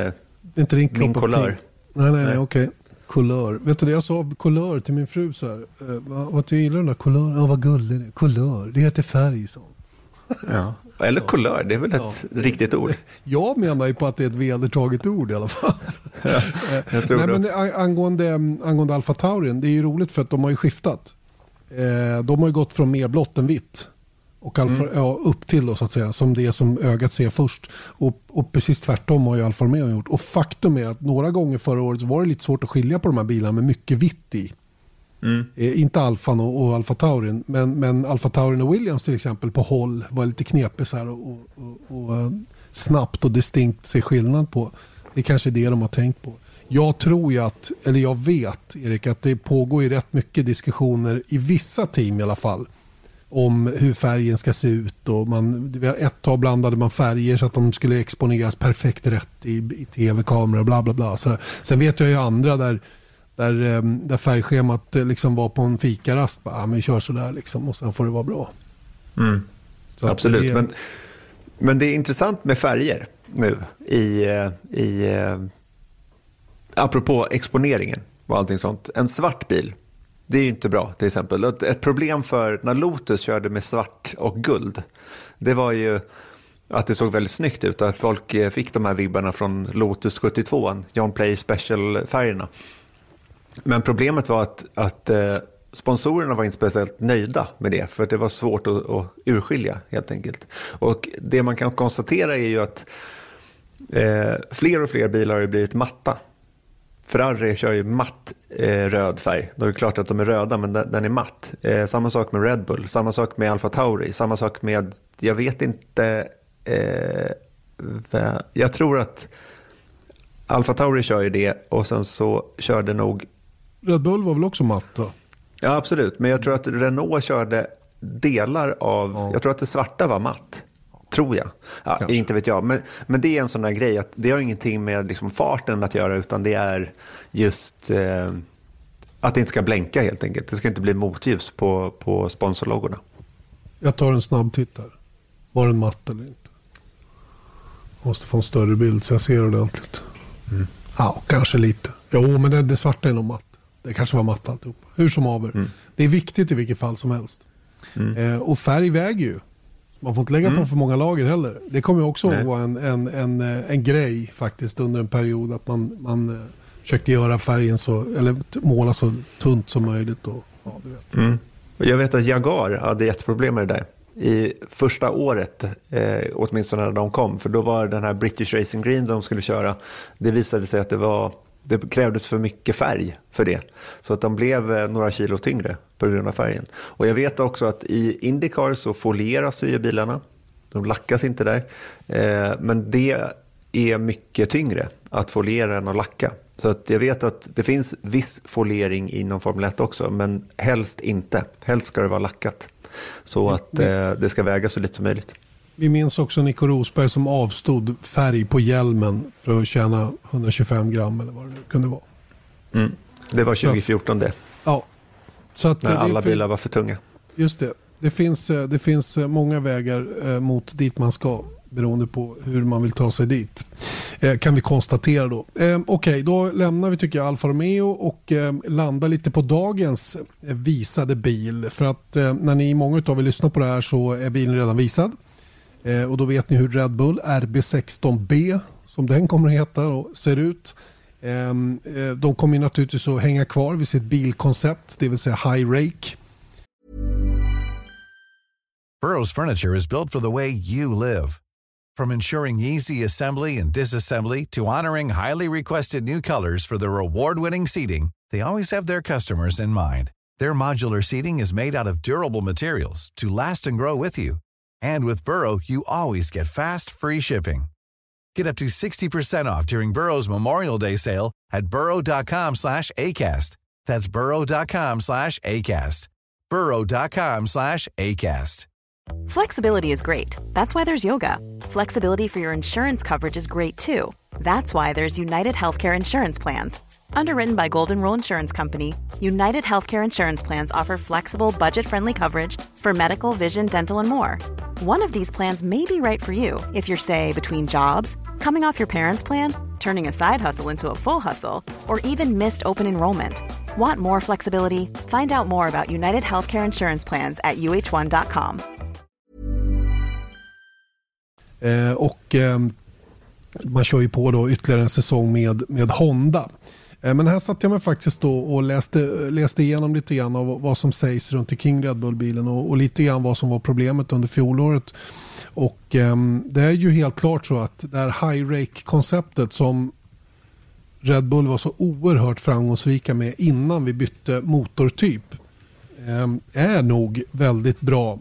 min kulör. Nej, okej. Kulör. Vet du det, jag sa kulör till min fru så här. Vad gillar den där kulör? Ja, vad gullig det är. Kulör, det heter färg, så. Ja. Eller kulör, det är väl ett riktigt ord. Jag menar ju på att det är ett vedertaget ord i alla fall. Jag tror men angående Alfa Taurin, det är ju roligt för att de har ju skiftat. De har ju gått från mer blått än vitt. Och upp till då, så att säga, som det som ögat ser först. Och precis tvärtom har ju Alfa Romeo gjort. Och faktum är att några gånger förra året så var det lite svårt att skilja på de här bilarna med mycket vitt i. Inte Alfan och Alfa Taurin, men Alfa Taurin och Williams till exempel på håll var lite knepigt så här och snabbt och distinkt se skillnad på. Det är kanske det de har tänkt på. Jag tror ju jag vet, Erik, att det pågår ju rätt mycket diskussioner i vissa team i alla fall om hur färgen ska se ut, och ett tag blandade man färger så att de skulle exponeras perfekt rätt i tv-kameror, bla bla bla. Så, sen vet jag ju andra där färgschemat liksom var på en fikarast, men vi kör så där liksom, och sen får det vara bra. Så absolut, men det är intressant med färger nu i apropå exponeringen och allting sånt. En svart bil, det är ju inte bra till exempel. Ett problem för när Lotus körde med svart och guld, det var ju att det såg väldigt snyggt ut, att folk fick de här vibbarna från Lotus 72, John Play Special-färgerna. Men problemet var att sponsorerna var inte speciellt nöjda med det, för att det var svårt att urskilja helt enkelt. Och det man kan konstatera är ju att fler och fler bilar har blivit matta. Ferrari kör ju matt röd färg. Då är det klart att de är röda, men den är matt. Samma sak med Red Bull, samma sak med Alfa Tauri, samma sak med, jag vet inte, jag tror att Alfa Tauri kör ju det, och sen så körde nog Red Bull var väl också matt då? Ja, absolut. Men jag tror att Renault körde delar av, jag tror att det svarta var matt. Tror jag. Ja, inte vet jag. Men det är en sån där grej att det har ingenting med liksom farten att göra, utan det är just att det inte ska blänka helt enkelt. Det ska inte bli motljus på sponsorloggorna. Jag tar en snabb titt här. Var den matt eller inte? Måste få en större bild så jag ser ordentligt. Ja, kanske lite. Jo, men det svarta är nog matt. Det kanske var matt alltihop. Hur som haver. Det är viktigt i vilket fall som helst. Och färg väger ju. Man får inte lägga på för många lager heller. Det kommer ju också att vara en grej faktiskt under en period att man försökte göra färgen eller måla så tunt som möjligt. Och, ja, du vet. Jag vet att Jaguar hade jätteproblem med det där. I första året, åtminstone när de kom. För då var den här British Racing Green de skulle köra. Det visade sig att det krävdes för mycket färg för det. Så att de blev några kilo tyngre på grund av färgen. Och jag vet också att i IndyCar så folieras ju bilarna. De lackas inte där. Men det är mycket tyngre att foliera än att lacka. Så att jag vet att det finns viss foliering inom Formel 1 också. Men helst inte. Helst ska det vara lackat. Så att det ska väga så lite som möjligt. Vi minns också Nico Rosberg som avstod färg på hjälmen för att tjäna 125 gram eller vad det kunde vara. Det var 2014 det. Ja. Så att när alla bilar var för tunga. Just det. Det finns många vägar mot dit man ska beroende på hur man vill ta sig dit. Kan vi konstatera då. Okej, då lämnar vi tycker jag Alfa Romeo och landar lite på dagens visade bil. För att när ni många av er lyssnar på det här så är bilen redan visad. Och då vet ni hur Red Bull RB16B som den kommer att heta och ser ut. De kommer naturligtvis att hänga kvar vid sitt bilkoncept, det vill säga High Rake. Burrow's furniture is built for the way you live. From ensuring easy assembly and disassembly to honoring highly requested new colors for their award-winning seating, they always have their customers in mind. Their modular seating is made out of durable materials to last and grow with you. And with Burrow, you always get fast, free shipping. Get up to 60% off during Burrow's Memorial Day sale at burrow.com/ACAST. That's burrow.com/ACAST. burrow.com/ACAST. Flexibility is great. That's why there's yoga. Flexibility for your insurance coverage is great too. That's why there's United Healthcare Insurance Plans. Underwritten by Golden Rule Insurance Company, United Healthcare Insurance Plans offer flexible, budget-friendly coverage for medical, vision, dental, and more. One of these plans may be right for you if you're, say, between jobs, coming off your parents' plan, turning a side hustle into a full hustle, or even missed open enrollment. Want more flexibility? Find out more about United Healthcare Insurance Plans at uh1.com. Man kör ju på då ytterligare en säsong med Honda. Men här satt jag mig faktiskt då och läste igenom lite grann av vad som sägs runt omkring Red Bull-bilen och lite grann vad som var problemet under fjolåret. Och det är ju helt klart så att det här High Rake-konceptet som Red Bull var så oerhört framgångsrika med innan vi bytte motortyp är nog väldigt bra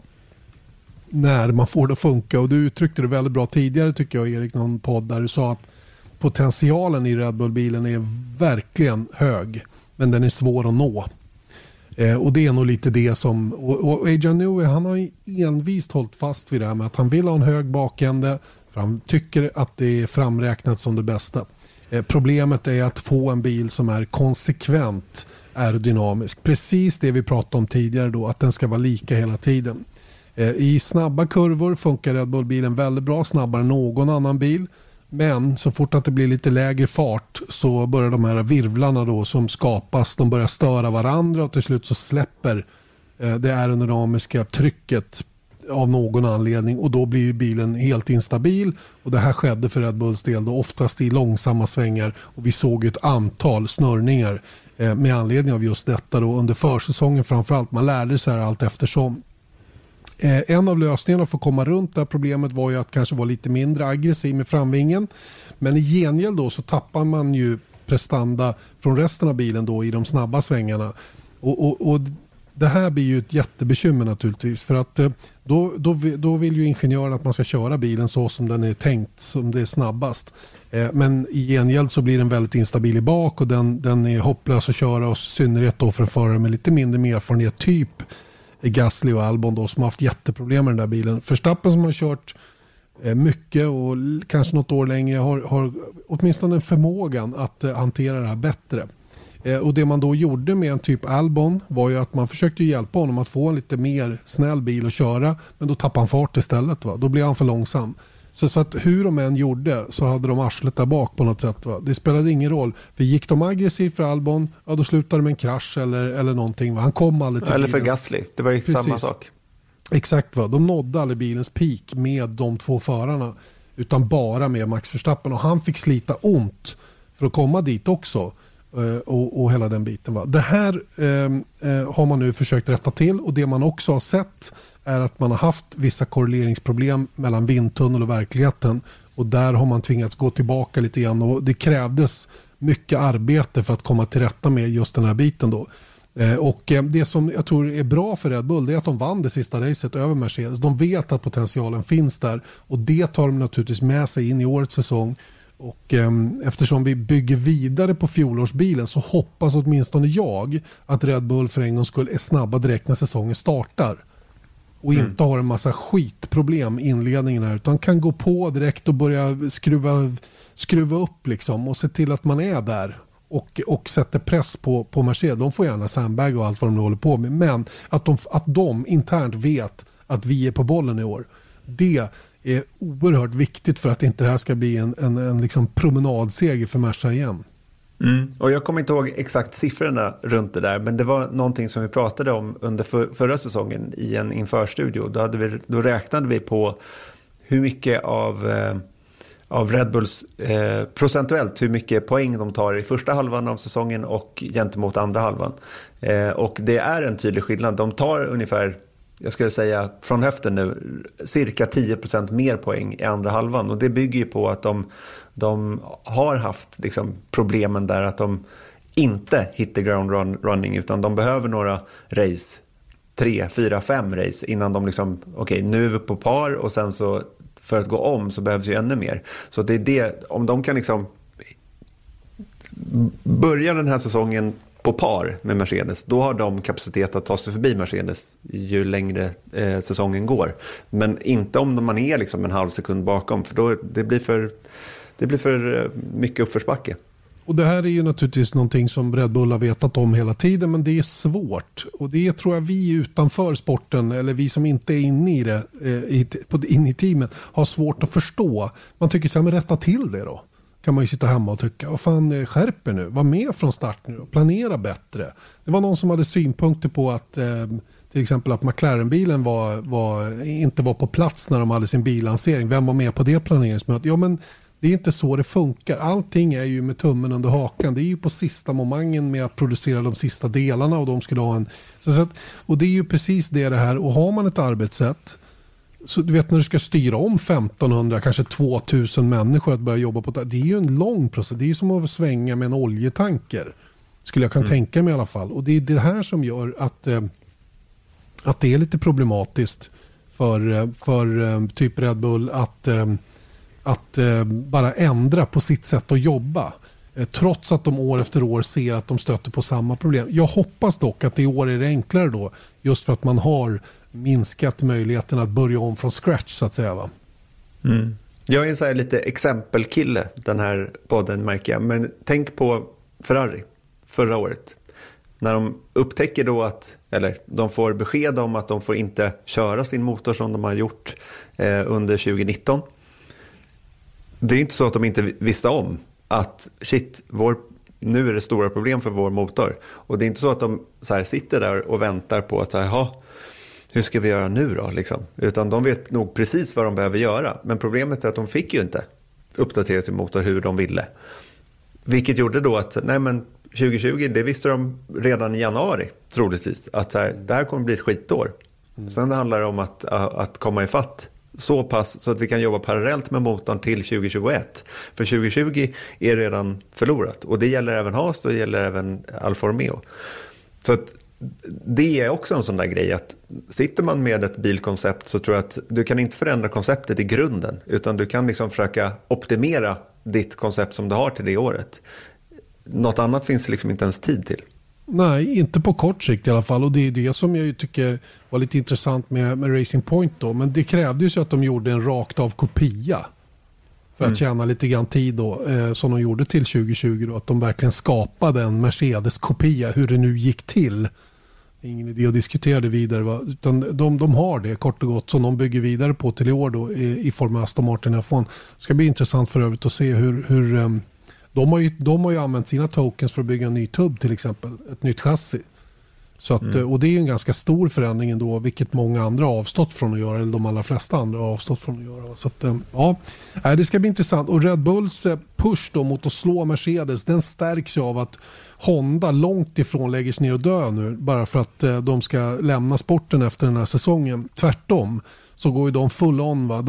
när man får det att funka. Och du uttryckte det väldigt bra tidigare tycker jag, Erik, någon podd där du sa att potentialen i Red Bull-bilen är verkligen hög, men den är svår att nå. Och det är nog lite det som... Och Adrian Newey, han har envist hållit fast vid det här med att han vill ha en hög bakände, för han tycker att det är framräknat som det bästa. Problemet är att få en bil som är konsekvent aerodynamisk. Precis det vi pratade om tidigare då, att den ska vara lika hela tiden. I snabba kurvor funkar Red Bull-bilen väldigt bra, snabbare än någon annan bil. Men så fort att det blir lite lägre fart så börjar de här virvlarna då som skapas, de börjar störa varandra och till slut så släpper det aerodynamiska trycket av någon anledning och då blir bilen helt instabil. Och det här skedde för Red Bulls del då oftast i långsamma svängar och vi såg ett antal snörningar med anledning av just detta då under försäsongen framförallt. Man lärde sig allt eftersom. En av lösningarna för att komma runt det här problemet var ju att kanske vara lite mindre aggressiv med framvingen. Men i gengäld då så tappar man ju prestanda från resten av bilen då i de snabba svängarna. Och det här blir ju ett jättebekymmer naturligtvis. För att då vill ju ingenjören att man ska köra bilen så som den är tänkt, som det är snabbast. Men i gengäld så blir den väldigt instabil i bak och den är hopplös att köra och i synnerhet då för en förare med lite mindre erfarenhet typ Gasly och Albon då, som har haft jätteproblem med den där bilen. Verstappen som har kört mycket och kanske något år längre har åtminstone förmågan att hantera det här bättre. Och det man då gjorde med en typ Albon var ju att man försökte hjälpa honom att få en lite mer snäll bil att köra, men då tappade han fart istället. Va? Då blir han för långsam. Så att hur de än gjorde så hade de arslet där bak på något sätt. Va? Det spelade ingen roll. För gick de aggressivt för Albon, ja, då slutade det med en krasch eller någonting. Va? Han kom aldrig till eller för bilens... Gasly, det var ju samma sak. Exakt, va? De nådde aldrig bilens peak med de två förarna. Utan bara med Max Verstappen. Och han fick slita ont för att komma dit också. Och hela den biten. Va? Det här har man nu försökt rätta till. Och det man också har sett är att man har haft vissa korreleringsproblem mellan vindtunnel och verkligheten. Och där har man tvingats gå tillbaka lite grann. Och det krävdes mycket arbete för att komma till rätta med just den här biten då. Och det som jag tror är bra för Red Bull, det är att de vann det sista racet över Mercedes. De vet att potentialen finns där. Och det tar de naturligtvis med sig in i årets säsong. Och eftersom vi bygger vidare på fjolårsbilen så hoppas åtminstone jag att Red Bull för en gång skull är snabba direkt när säsongen startar. Och inte har en massa skitproblem i inledningen här, utan kan gå på direkt och börja skruva upp liksom och se till att man är där och sätter press på Mercedes. De får gärna sandbag och allt vad de håller på med, men att de internt vet att vi är på bollen i år. Det är oerhört viktigt för att inte det här ska bli en liksom promenadseger för Merca igen. Och jag kommer inte ihåg exakt siffrorna runt det där, men det var någonting som vi pratade om under förra säsongen i en införstudio. Då räknade vi på hur mycket av Red Bulls procentuellt hur mycket poäng de tar i första halvan av säsongen och gentemot andra halvan. Och det är en tydlig skillnad. De tar ungefär, jag skulle säga från höften nu, cirka 10% mer poäng i andra halvan. Och det bygger ju på att de har haft liksom problemen där att de inte hittar ground running, utan de behöver några race, 3, 4, 5 race innan de liksom, okej, nu är vi på par och sen så för att gå om så behövs ju ännu mer. Så det är det, om de kan liksom börja den här säsongen på par med Mercedes, då har de kapacitet att ta sig förbi Mercedes ju längre säsongen går. Men inte om man är liksom en halv sekund bakom, för då det blir för mycket uppförsbacke. Och det här är ju naturligtvis någonting som Red Bull har vetat om hela tiden, men det är svårt. Och det tror jag vi utanför sporten, eller vi som inte är inne i det, inne i teamet, har svårt att förstå. Man tycker så här, men rätta till det då. Kan man ju sitta hemma och tycka, vad fan, skärper nu, var med från start nu och planera bättre. Det var någon som hade synpunkter på att till exempel att McLaren-bilen inte var på plats när de hade sin billansering. Vem var med på det planeringsmötet? Ja, men det är inte så det funkar. Allting är ju med tummen under hakan. Det är ju på sista momangen med att producera de sista delarna och de skulle ha en... och det är ju precis det här. Och har man ett arbetssätt, så du vet när du ska styra om 1500, kanske 2000 människor att börja jobba på det. Det är ju en lång process. Det är som att svänga med en oljetanker. Skulle jag kunna tänka mig i alla fall. Och det är det här som gör att det är lite problematiskt för typ Red Bull att bara ändra på sitt sätt att jobba. Trots att de år efter år ser att de stöter på samma problem. Jag hoppas dock att i år är det enklare då. Just för att man har minskat möjligheten att börja om från scratch så att säga, va? Jag är en så här lite exempelkille den här podden, märker jag. Men tänk på Ferrari förra året. När de upptäcker då eller de får besked om att de får inte köra sin motor som de har gjort under 2019. Det är inte så att de inte visste om att nu är det stora problem för vår motor. Och det är inte så att de så här sitter där och väntar på att hur ska vi göra nu då? Liksom. Utan de vet nog precis vad de behöver göra. Men problemet är att de fick ju inte uppdatera sin motor hur de ville. Vilket gjorde då att 2020, det visste de redan i januari troligtvis. Att det här kommer bli ett skitår. Sen handlar det om att komma ifatt så pass så att vi kan jobba parallellt med motorn till 2021. För 2020 är redan förlorat. Och det gäller även Haas och det gäller även Alfa Romeo. Så att det är också en sån där grej att sitter man med ett bilkoncept så tror jag att du kan inte förändra konceptet i grunden. Utan du kan liksom försöka optimera ditt koncept som du har till det året. Något annat finns liksom inte ens tid till. Nej, inte på kort sikt i alla fall. Och det är det som jag tycker var lite intressant med Racing Point då. Men det krävde ju så att de gjorde en rakt av kopia för att tjäna lite grann tid då, som de gjorde till 2020 då. Att de verkligen skapade en Mercedes-kopia, hur det nu gick till. ingen idé att diskutera det vidare. Va? Utan de har det kort och gott som de bygger vidare på till i år då, i form av Aston Martin F1. Det ska bli intressant för övrigt att se hur de har ju använt sina tokens för att bygga en ny tubb till exempel. Ett nytt chassi. Så att, och det är ju en ganska stor förändring ändå, vilket många andra har avstått från att göra, eller de allra flesta andra har avstått från att göra. Så att, ja, det ska bli intressant. Och Red Bulls push då mot att slå Mercedes, den stärks ju av att Honda långt ifrån lägger sig ner och dö nu, bara för att de ska lämna sporten efter den här säsongen. Tvärtom så går ju de full on, va?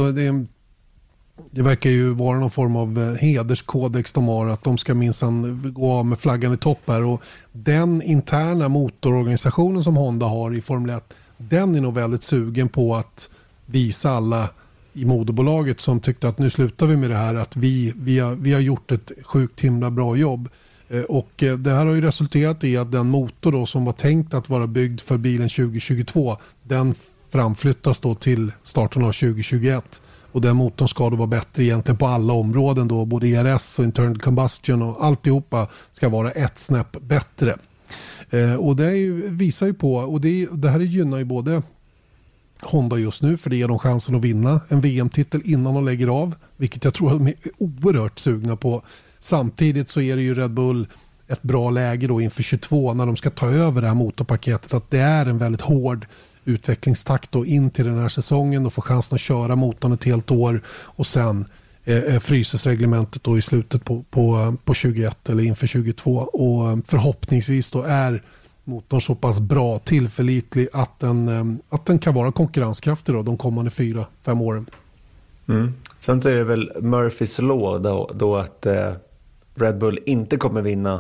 Det verkar ju vara någon form av hederskodex de har, att de ska minsann gå av med flaggan i topp här, och den interna motororganisationen som Honda har i Formel 1, den är nog väldigt sugen på att visa alla i moderbolaget som tyckte att nu slutar vi med det här, att vi har gjort ett sjukt himla bra jobb. Och det här har ju resulterat i att den motor då som var tänkt att vara byggd för bilen 2022, den framflyttas då till starten av 2021. Och den motorn ska då vara bättre egentligen på alla områden då, både ERS och internal combustion och alltihopa ska vara ett snäpp bättre. Och det visar ju på, och det här gynnar ju både Honda just nu, för det ger dem chansen att vinna en VM-titel innan de lägger av, vilket jag tror de är oerhört sugna på. Samtidigt så är det ju Red Bull ett bra läge då inför 22 när de ska ta över det här motorpaketet, att det är en väldigt hård utvecklingstakt då in till den här säsongen och få chansen att köra motorn ett helt år, och sen fryses reglementet då i slutet på 21 eller inför 22, och förhoppningsvis då är motorn så pass bra, tillförlitlig att den kan vara konkurrenskraftig då de kommande 4-5 åren. Sen så är det väl Murphys law då att Red Bull inte kommer vinna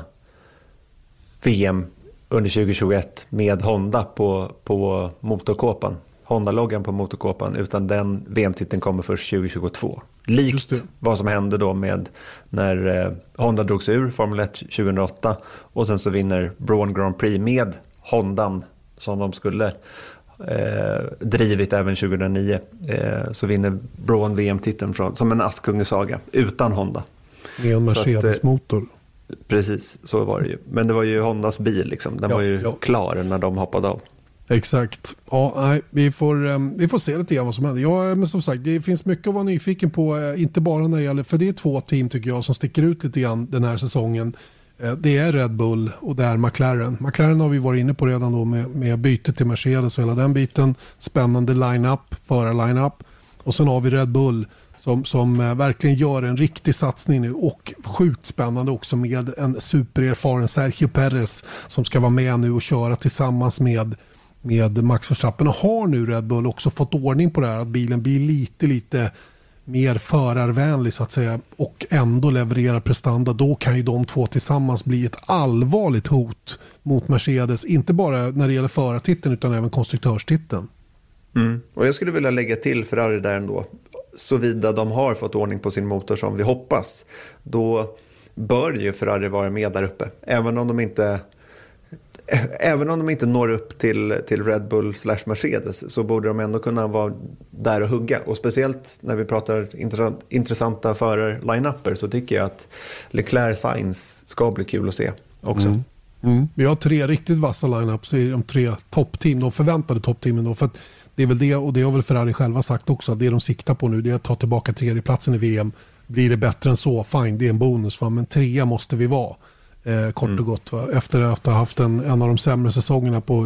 VM under 2021 med Honda på motorkåpan. Honda-loggan på motorkåpan, utan den VM-titeln kommer först 2022. Likt vad som hände då med när Honda drogs ur Formel 1 2008, och sen så vinner Braun Grand Prix med Hondan som de skulle drivit även 2009. Så vinner Braun VM-titeln som en Askungesaga utan Honda. Med en Mercedes-motor. Precis, så var det ju. Men det var ju Hondas bil liksom. Den var ju klar när de hoppade av. Exakt. Ja, nej, vi får se lite grann vad som händer. Ja, men som sagt, det finns mycket att vara nyfiken på. Inte bara när det gäller, för det är 2 team tycker jag som sticker ut lite grann den här säsongen. Det är Red Bull och det är McLaren. McLaren har vi varit inne på redan då med bytet till Mercedes och hela den biten. Spännande line-up, förarline-up. Och sen har vi Red Bull som verkligen gör en riktig satsning nu, och sjukt spännande också med en supererfaren Sergio Perez som ska vara med nu och köra tillsammans med Max Verstappen. Och har nu Red Bull också fått ordning på det här, att bilen blir lite mer förarvänlig så att säga, och ändå levererar prestanda, då kan ju de två tillsammans bli ett allvarligt hot mot Mercedes, inte bara när det gäller förartiteln utan även konstruktörstiteln. Och jag skulle vilja lägga till Ferrari där ändå, såvida de har fått ordning på sin motor som vi hoppas, då bör ju Ferrari vara med där uppe, även om de inte når upp till Red Bull / Mercedes, så borde de ändå kunna vara där och hugga. Och speciellt när vi pratar intressanta förar-line-upper, så tycker jag att Leclerc Sainz ska bli kul att se också. Vi har 3 riktigt vassa line-ups i de 3 toppteam, de förväntade toppteamen då, för att det är väl det, och det har väl Ferrari själva sagt också, det de siktar på nu, det är att ta tillbaka 3:e platsen i VM. Blir det bättre än så, fine, det är en bonus, va? Men 3 måste vi vara. Kort och gott, va? Efter att ha haft en av de sämre säsongerna på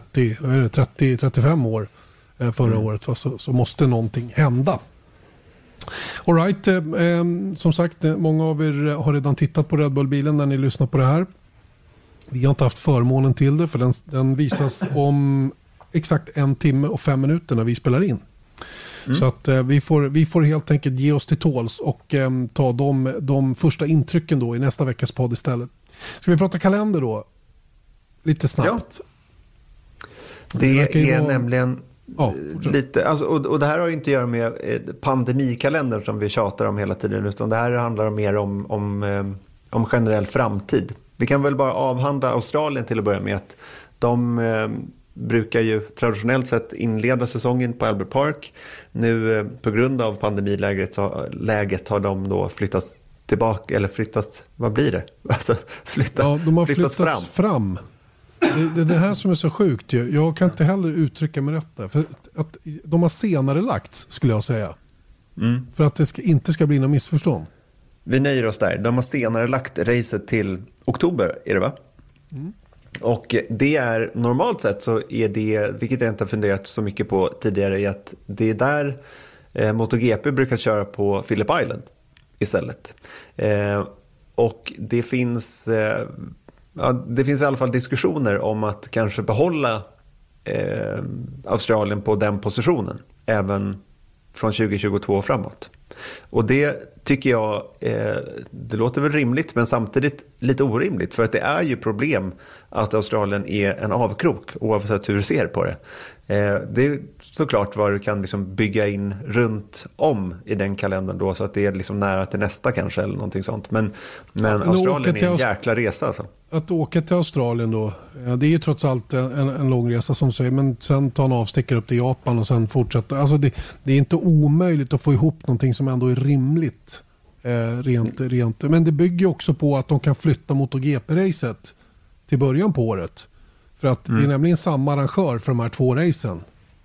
30-35 år förra året, va? Så måste någonting hända. All right, som sagt, många av er har redan tittat på Red Bull-bilen när ni lyssnar på det här. Vi har inte haft förmånen till det, för den visas om exakt 1 timme och 5 minuter när vi spelar in. Så att vi får helt enkelt ge oss till tåls och ta de första intrycken då i nästa veckas podd istället. Ska vi prata kalender då? Lite snabbt. Ja. Det är nämligen lite, alltså, och det här har ju inte att göra med pandemikalendern som vi tjatar om hela tiden, utan det här handlar mer om generell framtid. Vi kan väl bara avhandla Australien till att börja med, att de brukar ju traditionellt sett inleda säsongen på Albert Park. Nu på grund av pandemiläget har de då flyttats tillbaka, eller flyttats, vad blir det? Alltså de har flyttats fram. Det här som är så sjukt. Jag kan inte heller uttrycka mig rätt där. För att de har senare lagts, skulle jag säga. För att det inte ska bli något missförstånd. Vi nöjer oss där. De har senare lagt racet till oktober, är det va? Och det är normalt sett så är det, vilket jag inte har funderat så mycket på tidigare, är att det är där MotoGP brukar köra på Phillip Island istället. Och det finns i alla fall diskussioner om att kanske behålla Australien på den positionen även från 2022 och framåt. Och det tycker jag, det låter väl rimligt men samtidigt lite orimligt, för att det är ju problem att Australien är en avkrok oavsett hur du ser på det. Det är såklart vad du kan liksom bygga in runt om i den kalendern då, så att det är liksom nära till nästa kanske eller någonting sånt. Men Australien är en jäkla resa alltså. Att åka till Australien då, det är ju trots allt en lång resa som säger, men sen ta en avstickare upp till Japan och sen fortsätta. Alltså det är inte omöjligt att få ihop någonting som ändå är rimligt rent. Men det bygger också på att de kan flytta MotoGP-racet till början på året. För att det är nämligen samma arrangör för de här två racen.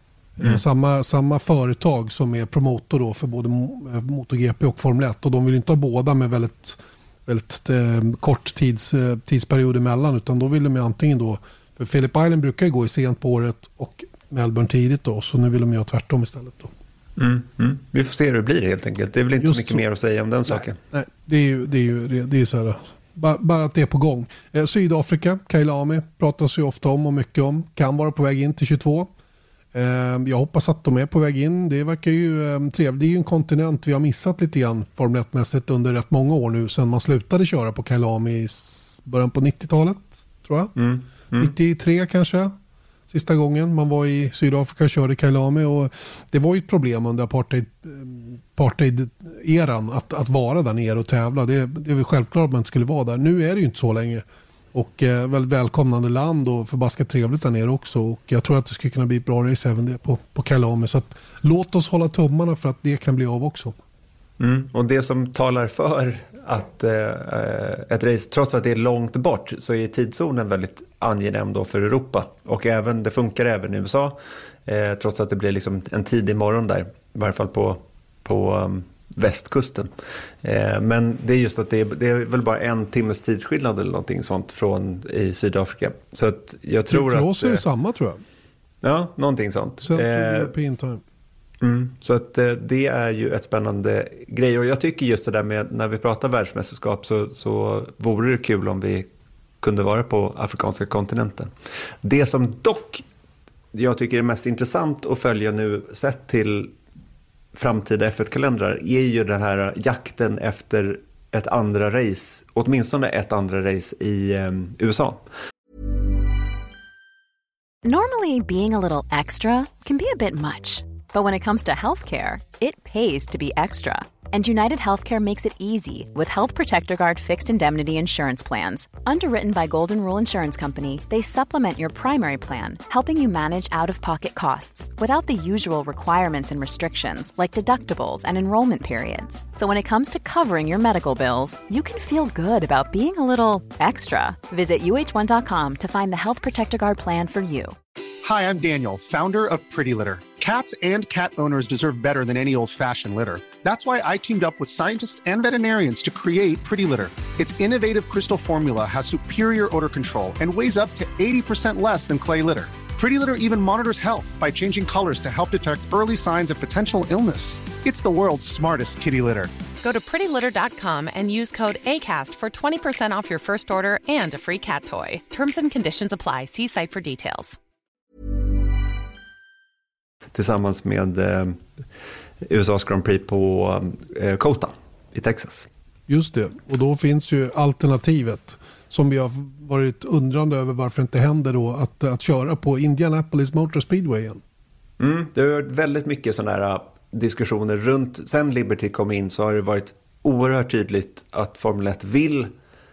Samma företag som är promotor då för både MotoGP och Formel 1. Och de vill inte ha båda med väldigt kort tidsperiod emellan, utan då vill de antingen då, för Phillip Island brukar ju gå i sent på året och Melbourne tidigt då, så nu vill de göra tvärtom istället då. Vi får se hur det blir helt enkelt. Det är väl inte så mycket mer att säga om den saken. Nej, det är så här, bara att det är på gång. Sydafrika, Kyalami pratas ju ofta om och mycket om, kan vara på väg in till 22. Jag hoppas att de är på väg in. Det verkar ju trevligt. Det är ju en kontinent vi har missat lite grann Formel 1-mässigt under rätt många år nu, sedan man slutade köra på Kyalami i början på 90-talet, tror jag. 93 kanske. Sista gången man var i Sydafrika och körde Kyalami, och det var ju ett problem under apartheid-eran att vara där nere och tävla. Det är väl självklart att man inte skulle vara där. Nu är det ju inte så länge. Och väldigt välkomnande land och förbaskat trevligt där nere också. Och jag tror att det skulle kunna bli ett bra race även det på Kyalami. Så att, låt oss hålla tummarna för att det kan bli av också. Och det som talar för att ett race, trots att det är långt bort, så är tidszonen väldigt angenäm då för Europa. Och det funkar även i USA, trots att det blir liksom en tidig morgon där, i varje fall på västkusten. Men det är just att det är väl bara en timmes tidsskillnad eller någonting sånt i Sydafrika. Så att jag tror för oss är det samma, tror jag. Ja, någonting sånt. Så att det är ju ett spännande grej. Och jag tycker just det där med, när vi pratar världsmästerskap, så vore det kul om vi kunde vara på afrikanska kontinenten. Det som dock jag tycker är mest intressant att följa nu sett till framtida F1-kalendrar är ju den här jakten efter ett andra race, åtminstone ett andra race i USA. Normally, being a little extra can be a bit much. But when it comes to healthcare, it pays to be extra. And United Healthcare makes it easy with Health Protector Guard fixed indemnity insurance plans. Underwritten by Golden Rule Insurance Company, they supplement your primary plan, helping you manage out-of-pocket costs without the usual requirements and restrictions like deductibles and enrollment periods. So when it comes to covering your medical bills, you can feel good about being a little extra. Visit uh1.com to find the Health Protector Guard plan for you. Hi, I'm Daniel, founder of Pretty Litter. Cats and cat owners deserve better than any old-fashioned litter. That's why I teamed up with scientists and veterinarians to create Pretty Litter. Its innovative crystal formula has superior odor control and weighs up to 80% less than clay litter. Pretty Litter even monitors health by changing colors to help detect early signs of potential illness. It's the world's smartest kitty litter. Go to prettylitter.com and use code ACAST for 20% off your first order and a free cat toy. Terms and conditions apply. See site for details. Tillsammans med USAs Grand Prix på Kota i Texas. Just det, och då finns ju alternativet som vi har varit undrande över varför inte händer då, att köra på Indianapolis Motor Speedway igen. Det har varit väldigt mycket sådana här diskussioner runt, sen Liberty kom in så har det varit oerhört tydligt att Formel 1 vill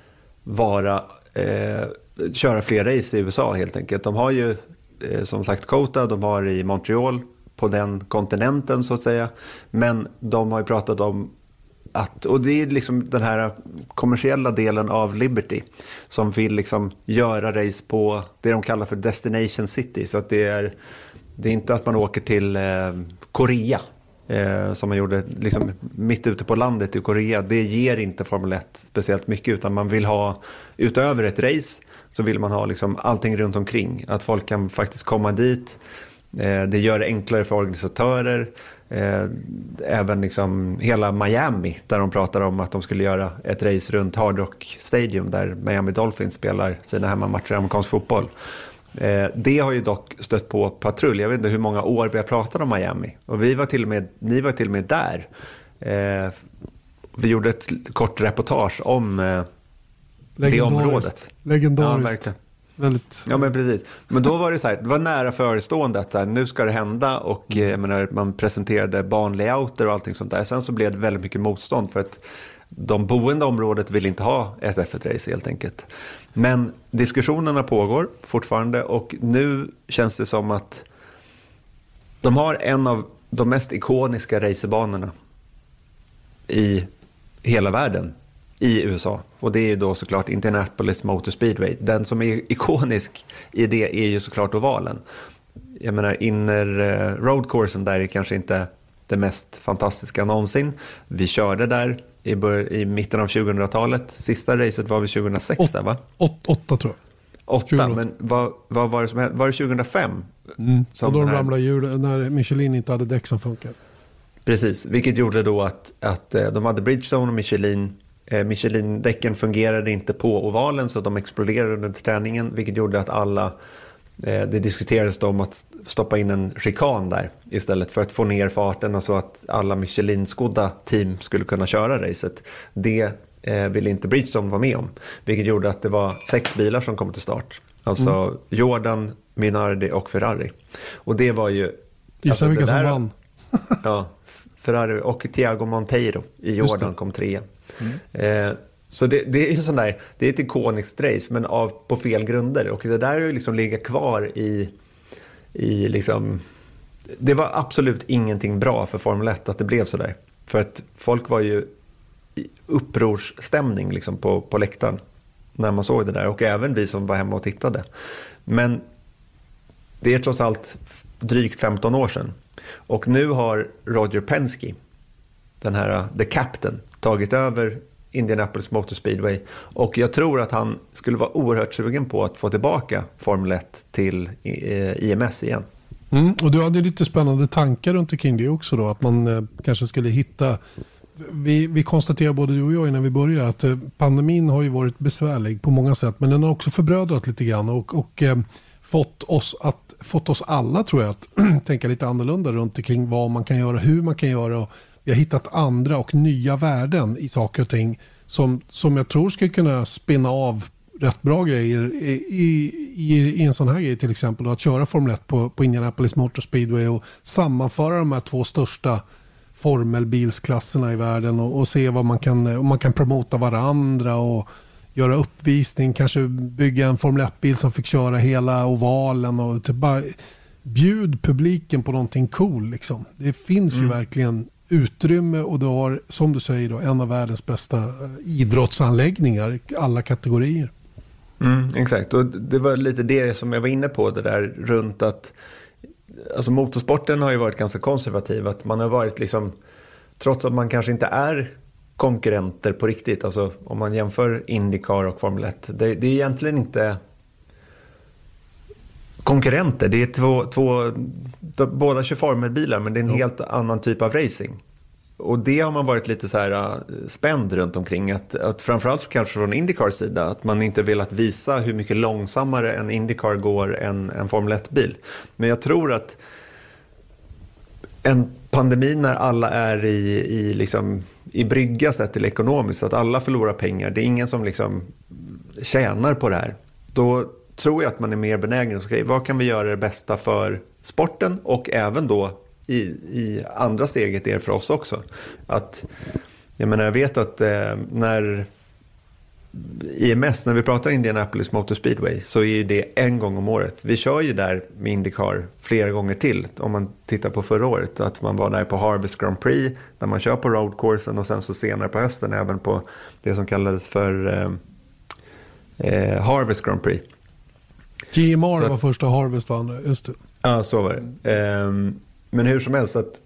köra fler race i USA helt enkelt. De har ju som sagt Kota, de har i Montreal på den kontinenten så att säga, men de har ju pratat om och det är liksom den här kommersiella delen av Liberty som vill liksom göra race på det de kallar för Destination City. Så att det är inte att man åker till Korea som man gjorde liksom mitt ute på landet i Korea. Det ger inte Formel 1 speciellt mycket, utan man vill ha, utöver ett race så vill man ha liksom allting runt omkring. Att folk kan faktiskt komma dit. Det gör det enklare för organisatörer. Även liksom hela Miami, där de pratar om att de skulle göra ett race runt Hard Rock Stadium där Miami Dolphins spelar sina hemmamatcher i amerikansk fotboll. Det har ju dock stött på patrull. Jag vet inte hur många år vi har pratat om Miami. Och ni var till och med där. Vi gjorde ett kort reportage om det området. Legendariskt. Ja, väldigt. Ja, men precis. Men då var det så här, det var nära förestående att så här, nu ska det hända, och jag menar, man presenterade banlayouter och allting sånt där. Sen så blev det väldigt mycket motstånd för att de boende området vill inte ha ett F1-race helt enkelt. Men diskussionerna pågår fortfarande, och nu känns det som att de har en av de mest ikoniska racerbanorna i hela världen i USA. Och det är då såklart Indianapolis Motor Speedway. Den som är ikonisk i det är ju såklart ovalen. Jag menar, inner roadcoursen där är kanske inte det mest fantastiska någonsin. Vi körde där i mitten av 2000-talet. Sista racet var väl 2006 där, va? 8 tror jag. 8, men vad var det som hände? Var det 2005? Och då ramlade hjul när Michelin inte hade däck som funkar. Precis, vilket gjorde då att de hade Bridgestone och Michelin. Michelin-däcken fungerade inte på ovalen, så de exploderade under träningen, vilket gjorde att det diskuterades då om att stoppa in en chikan där istället för att få ner farten, så att alla Michelin-skodda team skulle kunna köra racet. Det ville inte Bridgestone vara med om, vilket gjorde att det var 6 bilar som kom till start. Alltså Jordan, Minardi och Ferrari. Och det var ju... Gissa vilka som vann. Ja, Ferrari och Thiago Monteiro i Jordan kom 3. Så det är ju sån där, det är ett ikoniskt race, men på fel grunder, och det där är ju liksom ligga kvar i liksom, det var absolut ingenting bra för Formel 1 att det blev så där, för att folk var ju i upprorsstämning liksom på läktaren när man såg det där, och även vi som var hemma och tittade. Men det är trots allt drygt 15 år sedan, och nu har Roger Penske, den här The Captain, tagit över Indianapolis Motor Speedway, och jag tror att han skulle vara oerhört sugen på att få tillbaka Formel 1 till IMS igen. Och du hade lite spännande tankar runt omkring det också då, att man kanske skulle hitta, vi konstaterar både du och jag innan vi börjar att pandemin har ju varit besvärlig på många sätt, men den har också förbrödrat lite grann och fått oss alla, tror jag, att tänka lite annorlunda runt omkring vad man kan göra, hur man kan göra, och vi har hittat andra och nya värden i saker och ting som jag tror ska kunna spinna av rätt bra grejer i en sån här grej, till exempel att köra Formel 1 på Indianapolis Motor Speedway och sammanföra de här 2 största formelbilsklasserna i världen och se vad man kan promota varandra och göra uppvisning, kanske bygga en Formel 1-bil som fick köra hela ovalen och typ bara bjud publiken på någonting cool liksom. Det finns ju verkligen utrymme, och du har, som du säger då, en av världens bästa idrottsanläggningar i alla kategorier. Exakt, och det var lite det som jag var inne på, det där runt att alltså motorsporten har ju varit ganska konservativ, att man har varit liksom, trots att man kanske inte är konkurrenter på riktigt, alltså om man jämför IndyCar och Formel 1, det är egentligen inte konkurrenter, det är båda kör formelbilar, men det är en helt annan typ av racing. Och det har man varit lite så här spänd runt omkring, att framförallt kanske från IndyCars sida, att man inte vill att visa hur mycket långsammare en IndyCar går än en Formel 1-bil. Men jag tror att en pandemi när alla är i brygga sett till ekonomiskt, att alla förlorar pengar, det är ingen som liksom tjänar på det här, då tror jag att man är mer benägen att säga, vad kan vi göra det bästa för sporten, och även då i andra steget är det för oss också. Att, jag menar, jag vet att när IMS, när vi pratar Indianapolis Motor Speedway, så är ju det en gång om året. Vi kör ju där med IndyCar flera gånger till. Om man tittar på förra året, att man var där på Harvest Grand Prix där man kör på roadcoursen, och sen så senare på hösten även på det som kallades för Harvest Grand Prix. GMR var första Harvest, var andra, just det. Ja, så var det. Men hur som helst, att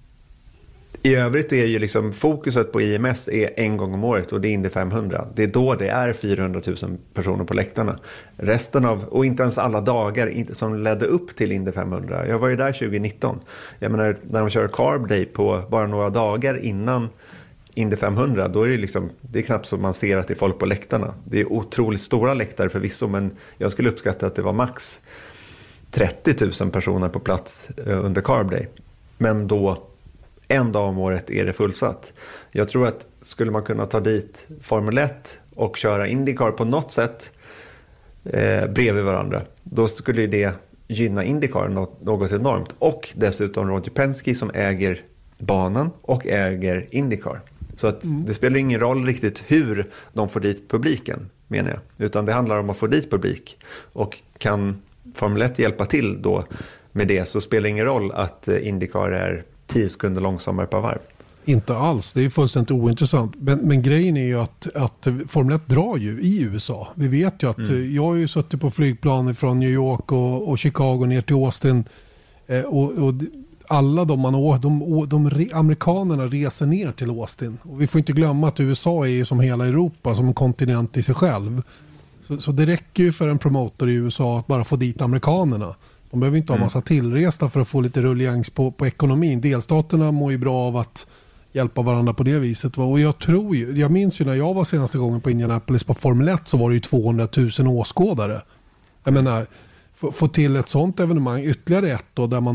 i övrigt är ju liksom fokuset på IMS är en gång om året, och det är Indy 500. Det är då det är 400 000 personer på läktarna. Resten av, och inte ens alla dagar som ledde upp till Indy 500. Jag var ju där 2019. Jag menar, när de kör Carb Day på bara några dagar innan Indy 500, då är det liksom, det är knappt så man ser att det är folk på läktarna. Det är otroligt stora läktare förvisso, men jag skulle uppskatta att det var max 30 000 personer på plats under Carb Day. Men då en dag om året är det fullsatt. Jag tror att skulle man kunna ta dit Formel 1 och köra IndyCar på något sätt bredvid varandra, då skulle det gynna IndyCar något enormt. Och dessutom Roger Penske som äger banan och äger IndyCar. Så att det spelar ingen roll riktigt hur de får dit publiken, menar jag. Utan det handlar om att få dit publik. Och kan Formel 1 hjälpa till då med det, så spelar det ingen roll att IndyCar är 10 sekunder långsammare per varv. Inte alls, det är fullständigt ointressant. Men grejen är ju att Formel 1 drar ju i USA. Vi vet ju att jag har ju suttit på flygplan från New York och Chicago ner till Austin. Och alla amerikanerna reser ner till Austin. Och vi får inte glömma att USA är som hela Europa, som en kontinent i sig själv. Så det räcker ju för en promotor i USA att bara få dit amerikanerna. De behöver inte ha massa tillresta för att få lite rullians på ekonomin. Delstaterna mår ju bra av att hjälpa varandra på det viset. Och jag minns ju när jag var senaste gången på Indianapolis på Formel 1, så var det ju 200 000 åskådare. Jag menar, få till ett sånt evenemang, ytterligare ett då, där man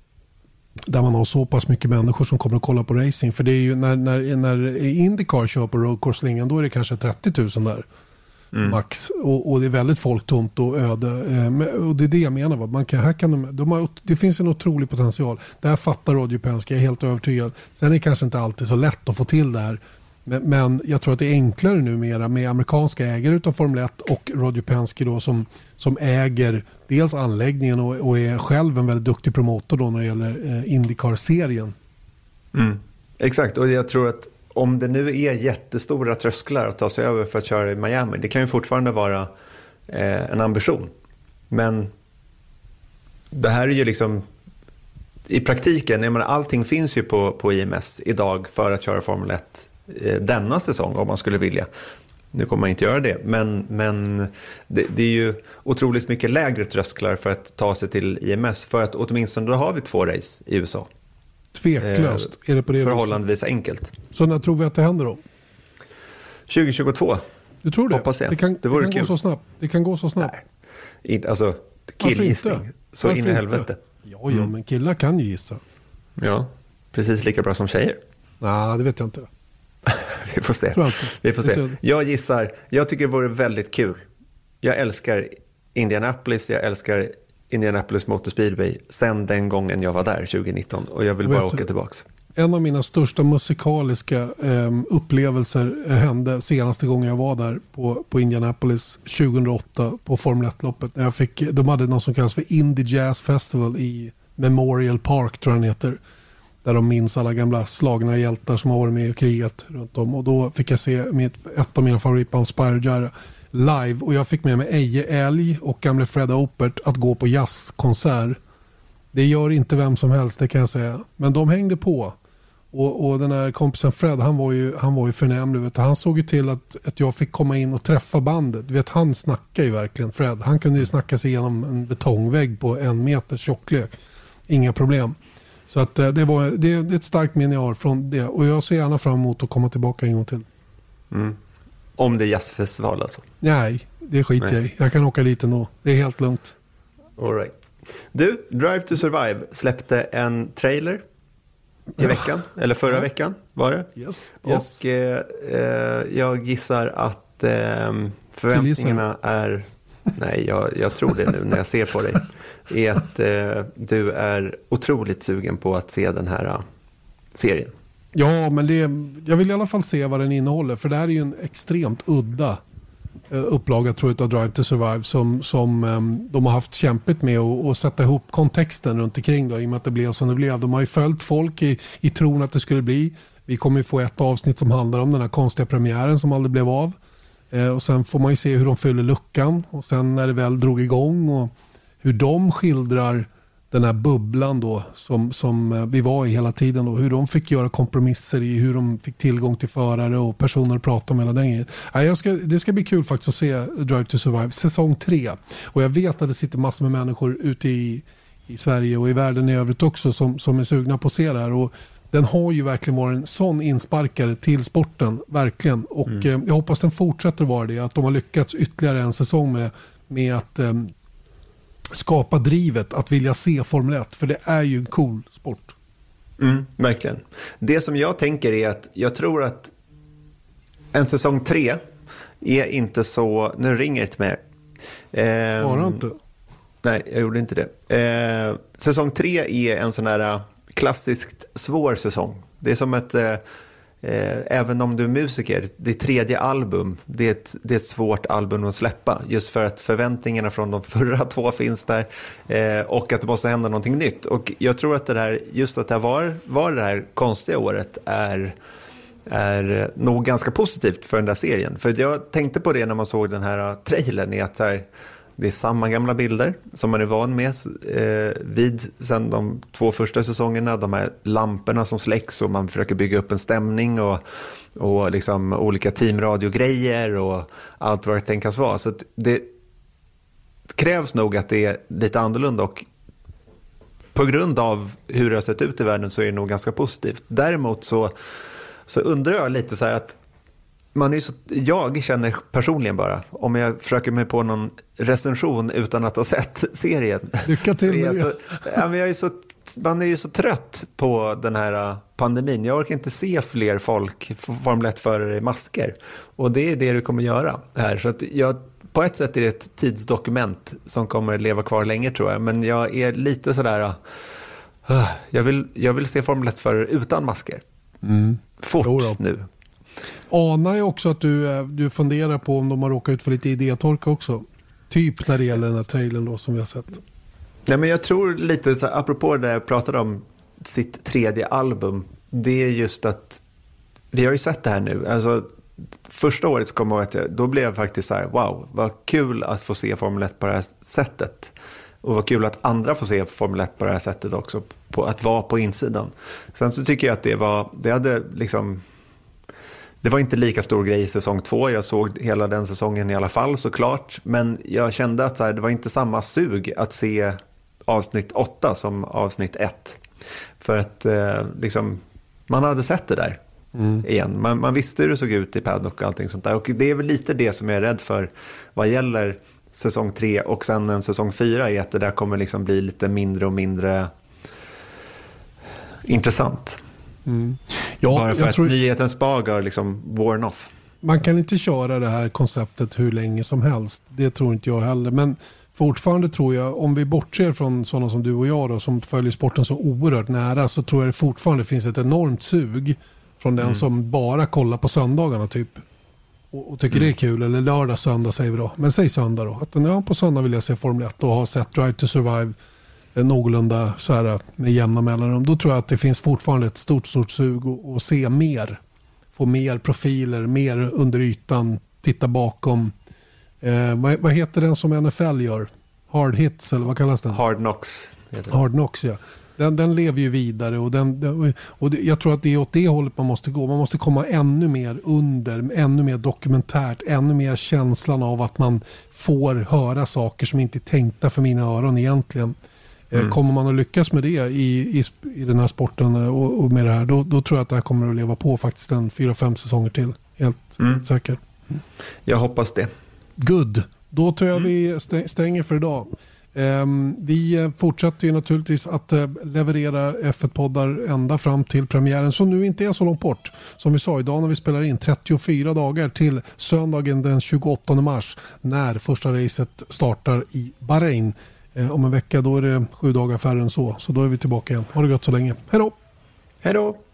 har så pass mycket människor som kommer att kolla på racing. För det är ju när IndyCar kör på roadcourse-linjen, då är det kanske 30 000 där. Max. Och det är väldigt folktomt och öde. Och det är det jag menar. Det finns en otrolig potential. Det här fattar Roger Penske, jag är helt övertygad. Sen är det kanske inte alltid så lätt att få till det här. Men jag tror att det är enklare numera med amerikanska ägare utav Formel 1 och Roger Penske då som äger dels anläggningen och är själv en väldigt duktig promotor då när det gäller IndyCar-serien. Exakt, och jag tror att om det nu är jättestora trösklar att ta sig över för att köra i Miami, det kan ju fortfarande vara en ambition. Men det här är ju liksom i praktiken, jag menar, allting finns ju på IMS idag för att köra Formel 1 denna säsong om man skulle vilja. Nu kommer man inte göra det, men det är ju otroligt mycket lägre trösklar för att ta sig till IMS, för att åtminstone då har vi 2 race i USA. Tveklöst är det på det förhållandevis enkelt. Så när tror vi att det händer då? 2022. Du tror det? Hoppas jag. Det kan gå så snabbt. Det kan gå så snabbt. Nej. Alltså, killgissning. Så in i helvete. Ja, men killar kan ju gissa. Ja, precis lika bra som tjejer. Nej, det vet jag inte. Vi får se. Jag gissar, jag tycker det vore väldigt kul. Jag älskar Indianapolis, jag älskar Indianapolis Motor Speedway sen den gången jag var där 2019, och jag vill bara åka tillbaks. En av mina största musikaliska upplevelser hände senaste gången jag var där på Indianapolis 2008 på Formel 1-loppet. De hade något som kallas för Indy Jazz Festival i Memorial Park, tror jag den heter. Där de minns alla gamla slagna hjältar som har varit med i kriget runt om. Och då fick jag se ett av mina favoritband, Spyro live. Och jag fick med mig Eje Älg och gamle Fred Opert att gå på jazzkonsert. Det gör inte vem som helst, det kan jag säga. Men de hängde på. Och den här kompisen Fred, han var ju förnämlig. Vet du. Han såg ju till att jag fick komma in och träffa bandet. Du vet, han snackar ju verkligen, Fred. Han kunde ju snacka sig igenom en betongvägg på 1 meter tjocklek. Inga problem. Så att det är ett starkt minne jag har från det. Och jag ser gärna fram emot att komma tillbaka en gång till. Om det är jazzfestival alltså? Nej, det skiter jag i. Jag kan åka dit ändå. Det är helt lugnt. All right. Du, Drive to Survive släppte en trailer i veckan. Eller förra veckan var det. Yes. Och jag gissar att förväntningarna är... Nej, jag tror det nu när jag ser på dig. Är att du är otroligt sugen på att se den här serien. Ja, men jag vill i alla fall se vad den innehåller. För det här är ju en extremt udda upplaga tror jag av Drive to Survive som de har haft kämpigt med att sätta ihop kontexten runt omkring då, i och med att det blev som det blev. De har ju följt folk i tron att det skulle bli. Vi kommer ju få ett avsnitt som handlar om den här konstiga premiären som aldrig blev av. Och sen får man ju se hur de fyller luckan och sen när det väl drog igång och hur de skildrar den här bubblan då som vi var i hela tiden då, hur de fick göra kompromisser i hur de fick tillgång till förare och personer att prata med hela den grejen. Det ska bli kul faktiskt att se Drive to Survive säsong 3 och jag vet att det sitter massor med människor ute i Sverige och i världen i övrigt också som är sugna på att se det här och den har ju verkligen varit en sån insparkare till sporten, verkligen. Och jag hoppas den fortsätter vara det. Att de har lyckats ytterligare en säsong med att skapa drivet, att vilja se Formel 1. För det är ju en cool sport. Verkligen. Det som jag tänker är att jag tror att en säsong 3 är inte så... Nu ringer det till mig. Var det inte? Nej, jag gjorde inte det. Säsong 3 är en sån här klassiskt svår säsong. Det är som ett, även om du är musiker, det 3:e album, det är ett svårt album att släppa. Just för att förväntningarna från de förra 2 finns där och att det måste hända någonting nytt. Och jag tror att det här, just att det var det här konstiga året är nog ganska positivt för den där serien. För jag tänkte på det när man såg den här trailern i att här, det är samma gamla bilder som man är van med vid sen de 2 första säsongerna. De här lamporna som släcks och man försöker bygga upp en stämning och liksom olika teamradiogrejer och allt vad det tänkas vara. Så att det krävs nog att det är lite annorlunda och på grund av hur det har sett ut i världen så är det nog ganska positivt. Däremot så undrar jag lite så här att jag känner personligen bara, om jag försöker mig på någon recension utan att ha sett serien. Lycka till med det. Man är ju så trött på den här pandemin. Jag orkar inte se fler folk Formel 1-förare i masker. Och det är det du kommer göra här. Så att på ett sätt är det ett tidsdokument som kommer leva kvar länge tror jag. Men jag är lite sådär, jag vill se Formel 1-förare utan masker. Fort nu. Anar jag också att du funderar på om de har råkat ut för lite idétorka också. Typ när det gäller den här trailern då som vi har sett. Nej, men jag tror lite så apropå det jag pratade om sitt 3:e album. Det är just att vi har ju sett det här nu. Alltså första året så kommer jag ihåg att då blev jag faktiskt så här, wow, vad kul att få se Formel 1 på det här sättet. Och vad kul att andra får se Formel 1 på det här sättet också. På att vara på insidan. Sen så tycker jag att det var inte lika stor grej i säsong 2. Jag såg hela den säsongen i alla fall såklart. Men jag kände att det var inte samma sug att se avsnitt 8 som avsnitt 1. För att man hade sett det där igen. Man visste hur det såg ut i paddock och allting sånt där. Och det är väl lite det som jag är rädd för vad gäller säsong 3 och sen en säsong 4 är att det där kommer bli lite mindre och mindre intressant. Ja, bara för att nyhetens bag har worn off. Man kan inte köra det här konceptet hur länge som helst. Det tror inte jag heller. Men fortfarande tror jag, om vi bortser från sådana som du och jag då, som följer sporten så oerhört nära, så tror jag det fortfarande finns ett enormt sug från den som bara kollar på söndagarna typ. Och tycker det är kul. Eller lördag, söndag säger vi då. Men säg söndag då. Att på söndag vill jag se Formel 1 och ha sett Drive to Survive någorlunda så här med jämna mellanrum. Då tror jag att det finns fortfarande ett stort sug att se mer. Få mer profiler, mer under ytan, titta bakom. Vad heter den som NFL gör? Hard hits eller vad kallas den? Hard knocks. Hard knocks, ja. Den lever ju vidare och jag tror att det är åt det hållet man måste gå. Man måste komma ännu mer under, ännu mer dokumentärt, ännu mer känslan av att man får höra saker som inte är tänkta för mina öron egentligen. Kommer man att lyckas med det i den här sporten och med det här, då tror jag att det här kommer att leva på faktiskt 4-5 säsonger till. Helt säker. Jag hoppas det. Good. Då tror jag vi stänger för idag. Vi fortsätter ju naturligtvis att leverera F1-poddar ända fram till premiären som nu inte är så långt bort. Som vi sa idag när vi spelar in 34 dagar till söndagen den 28 mars när första racet startar i Bahrain. Om en vecka då är det 7 dagar färre än så. Så då är vi tillbaka igen. Ha det gott så länge. Hej då! Hej då!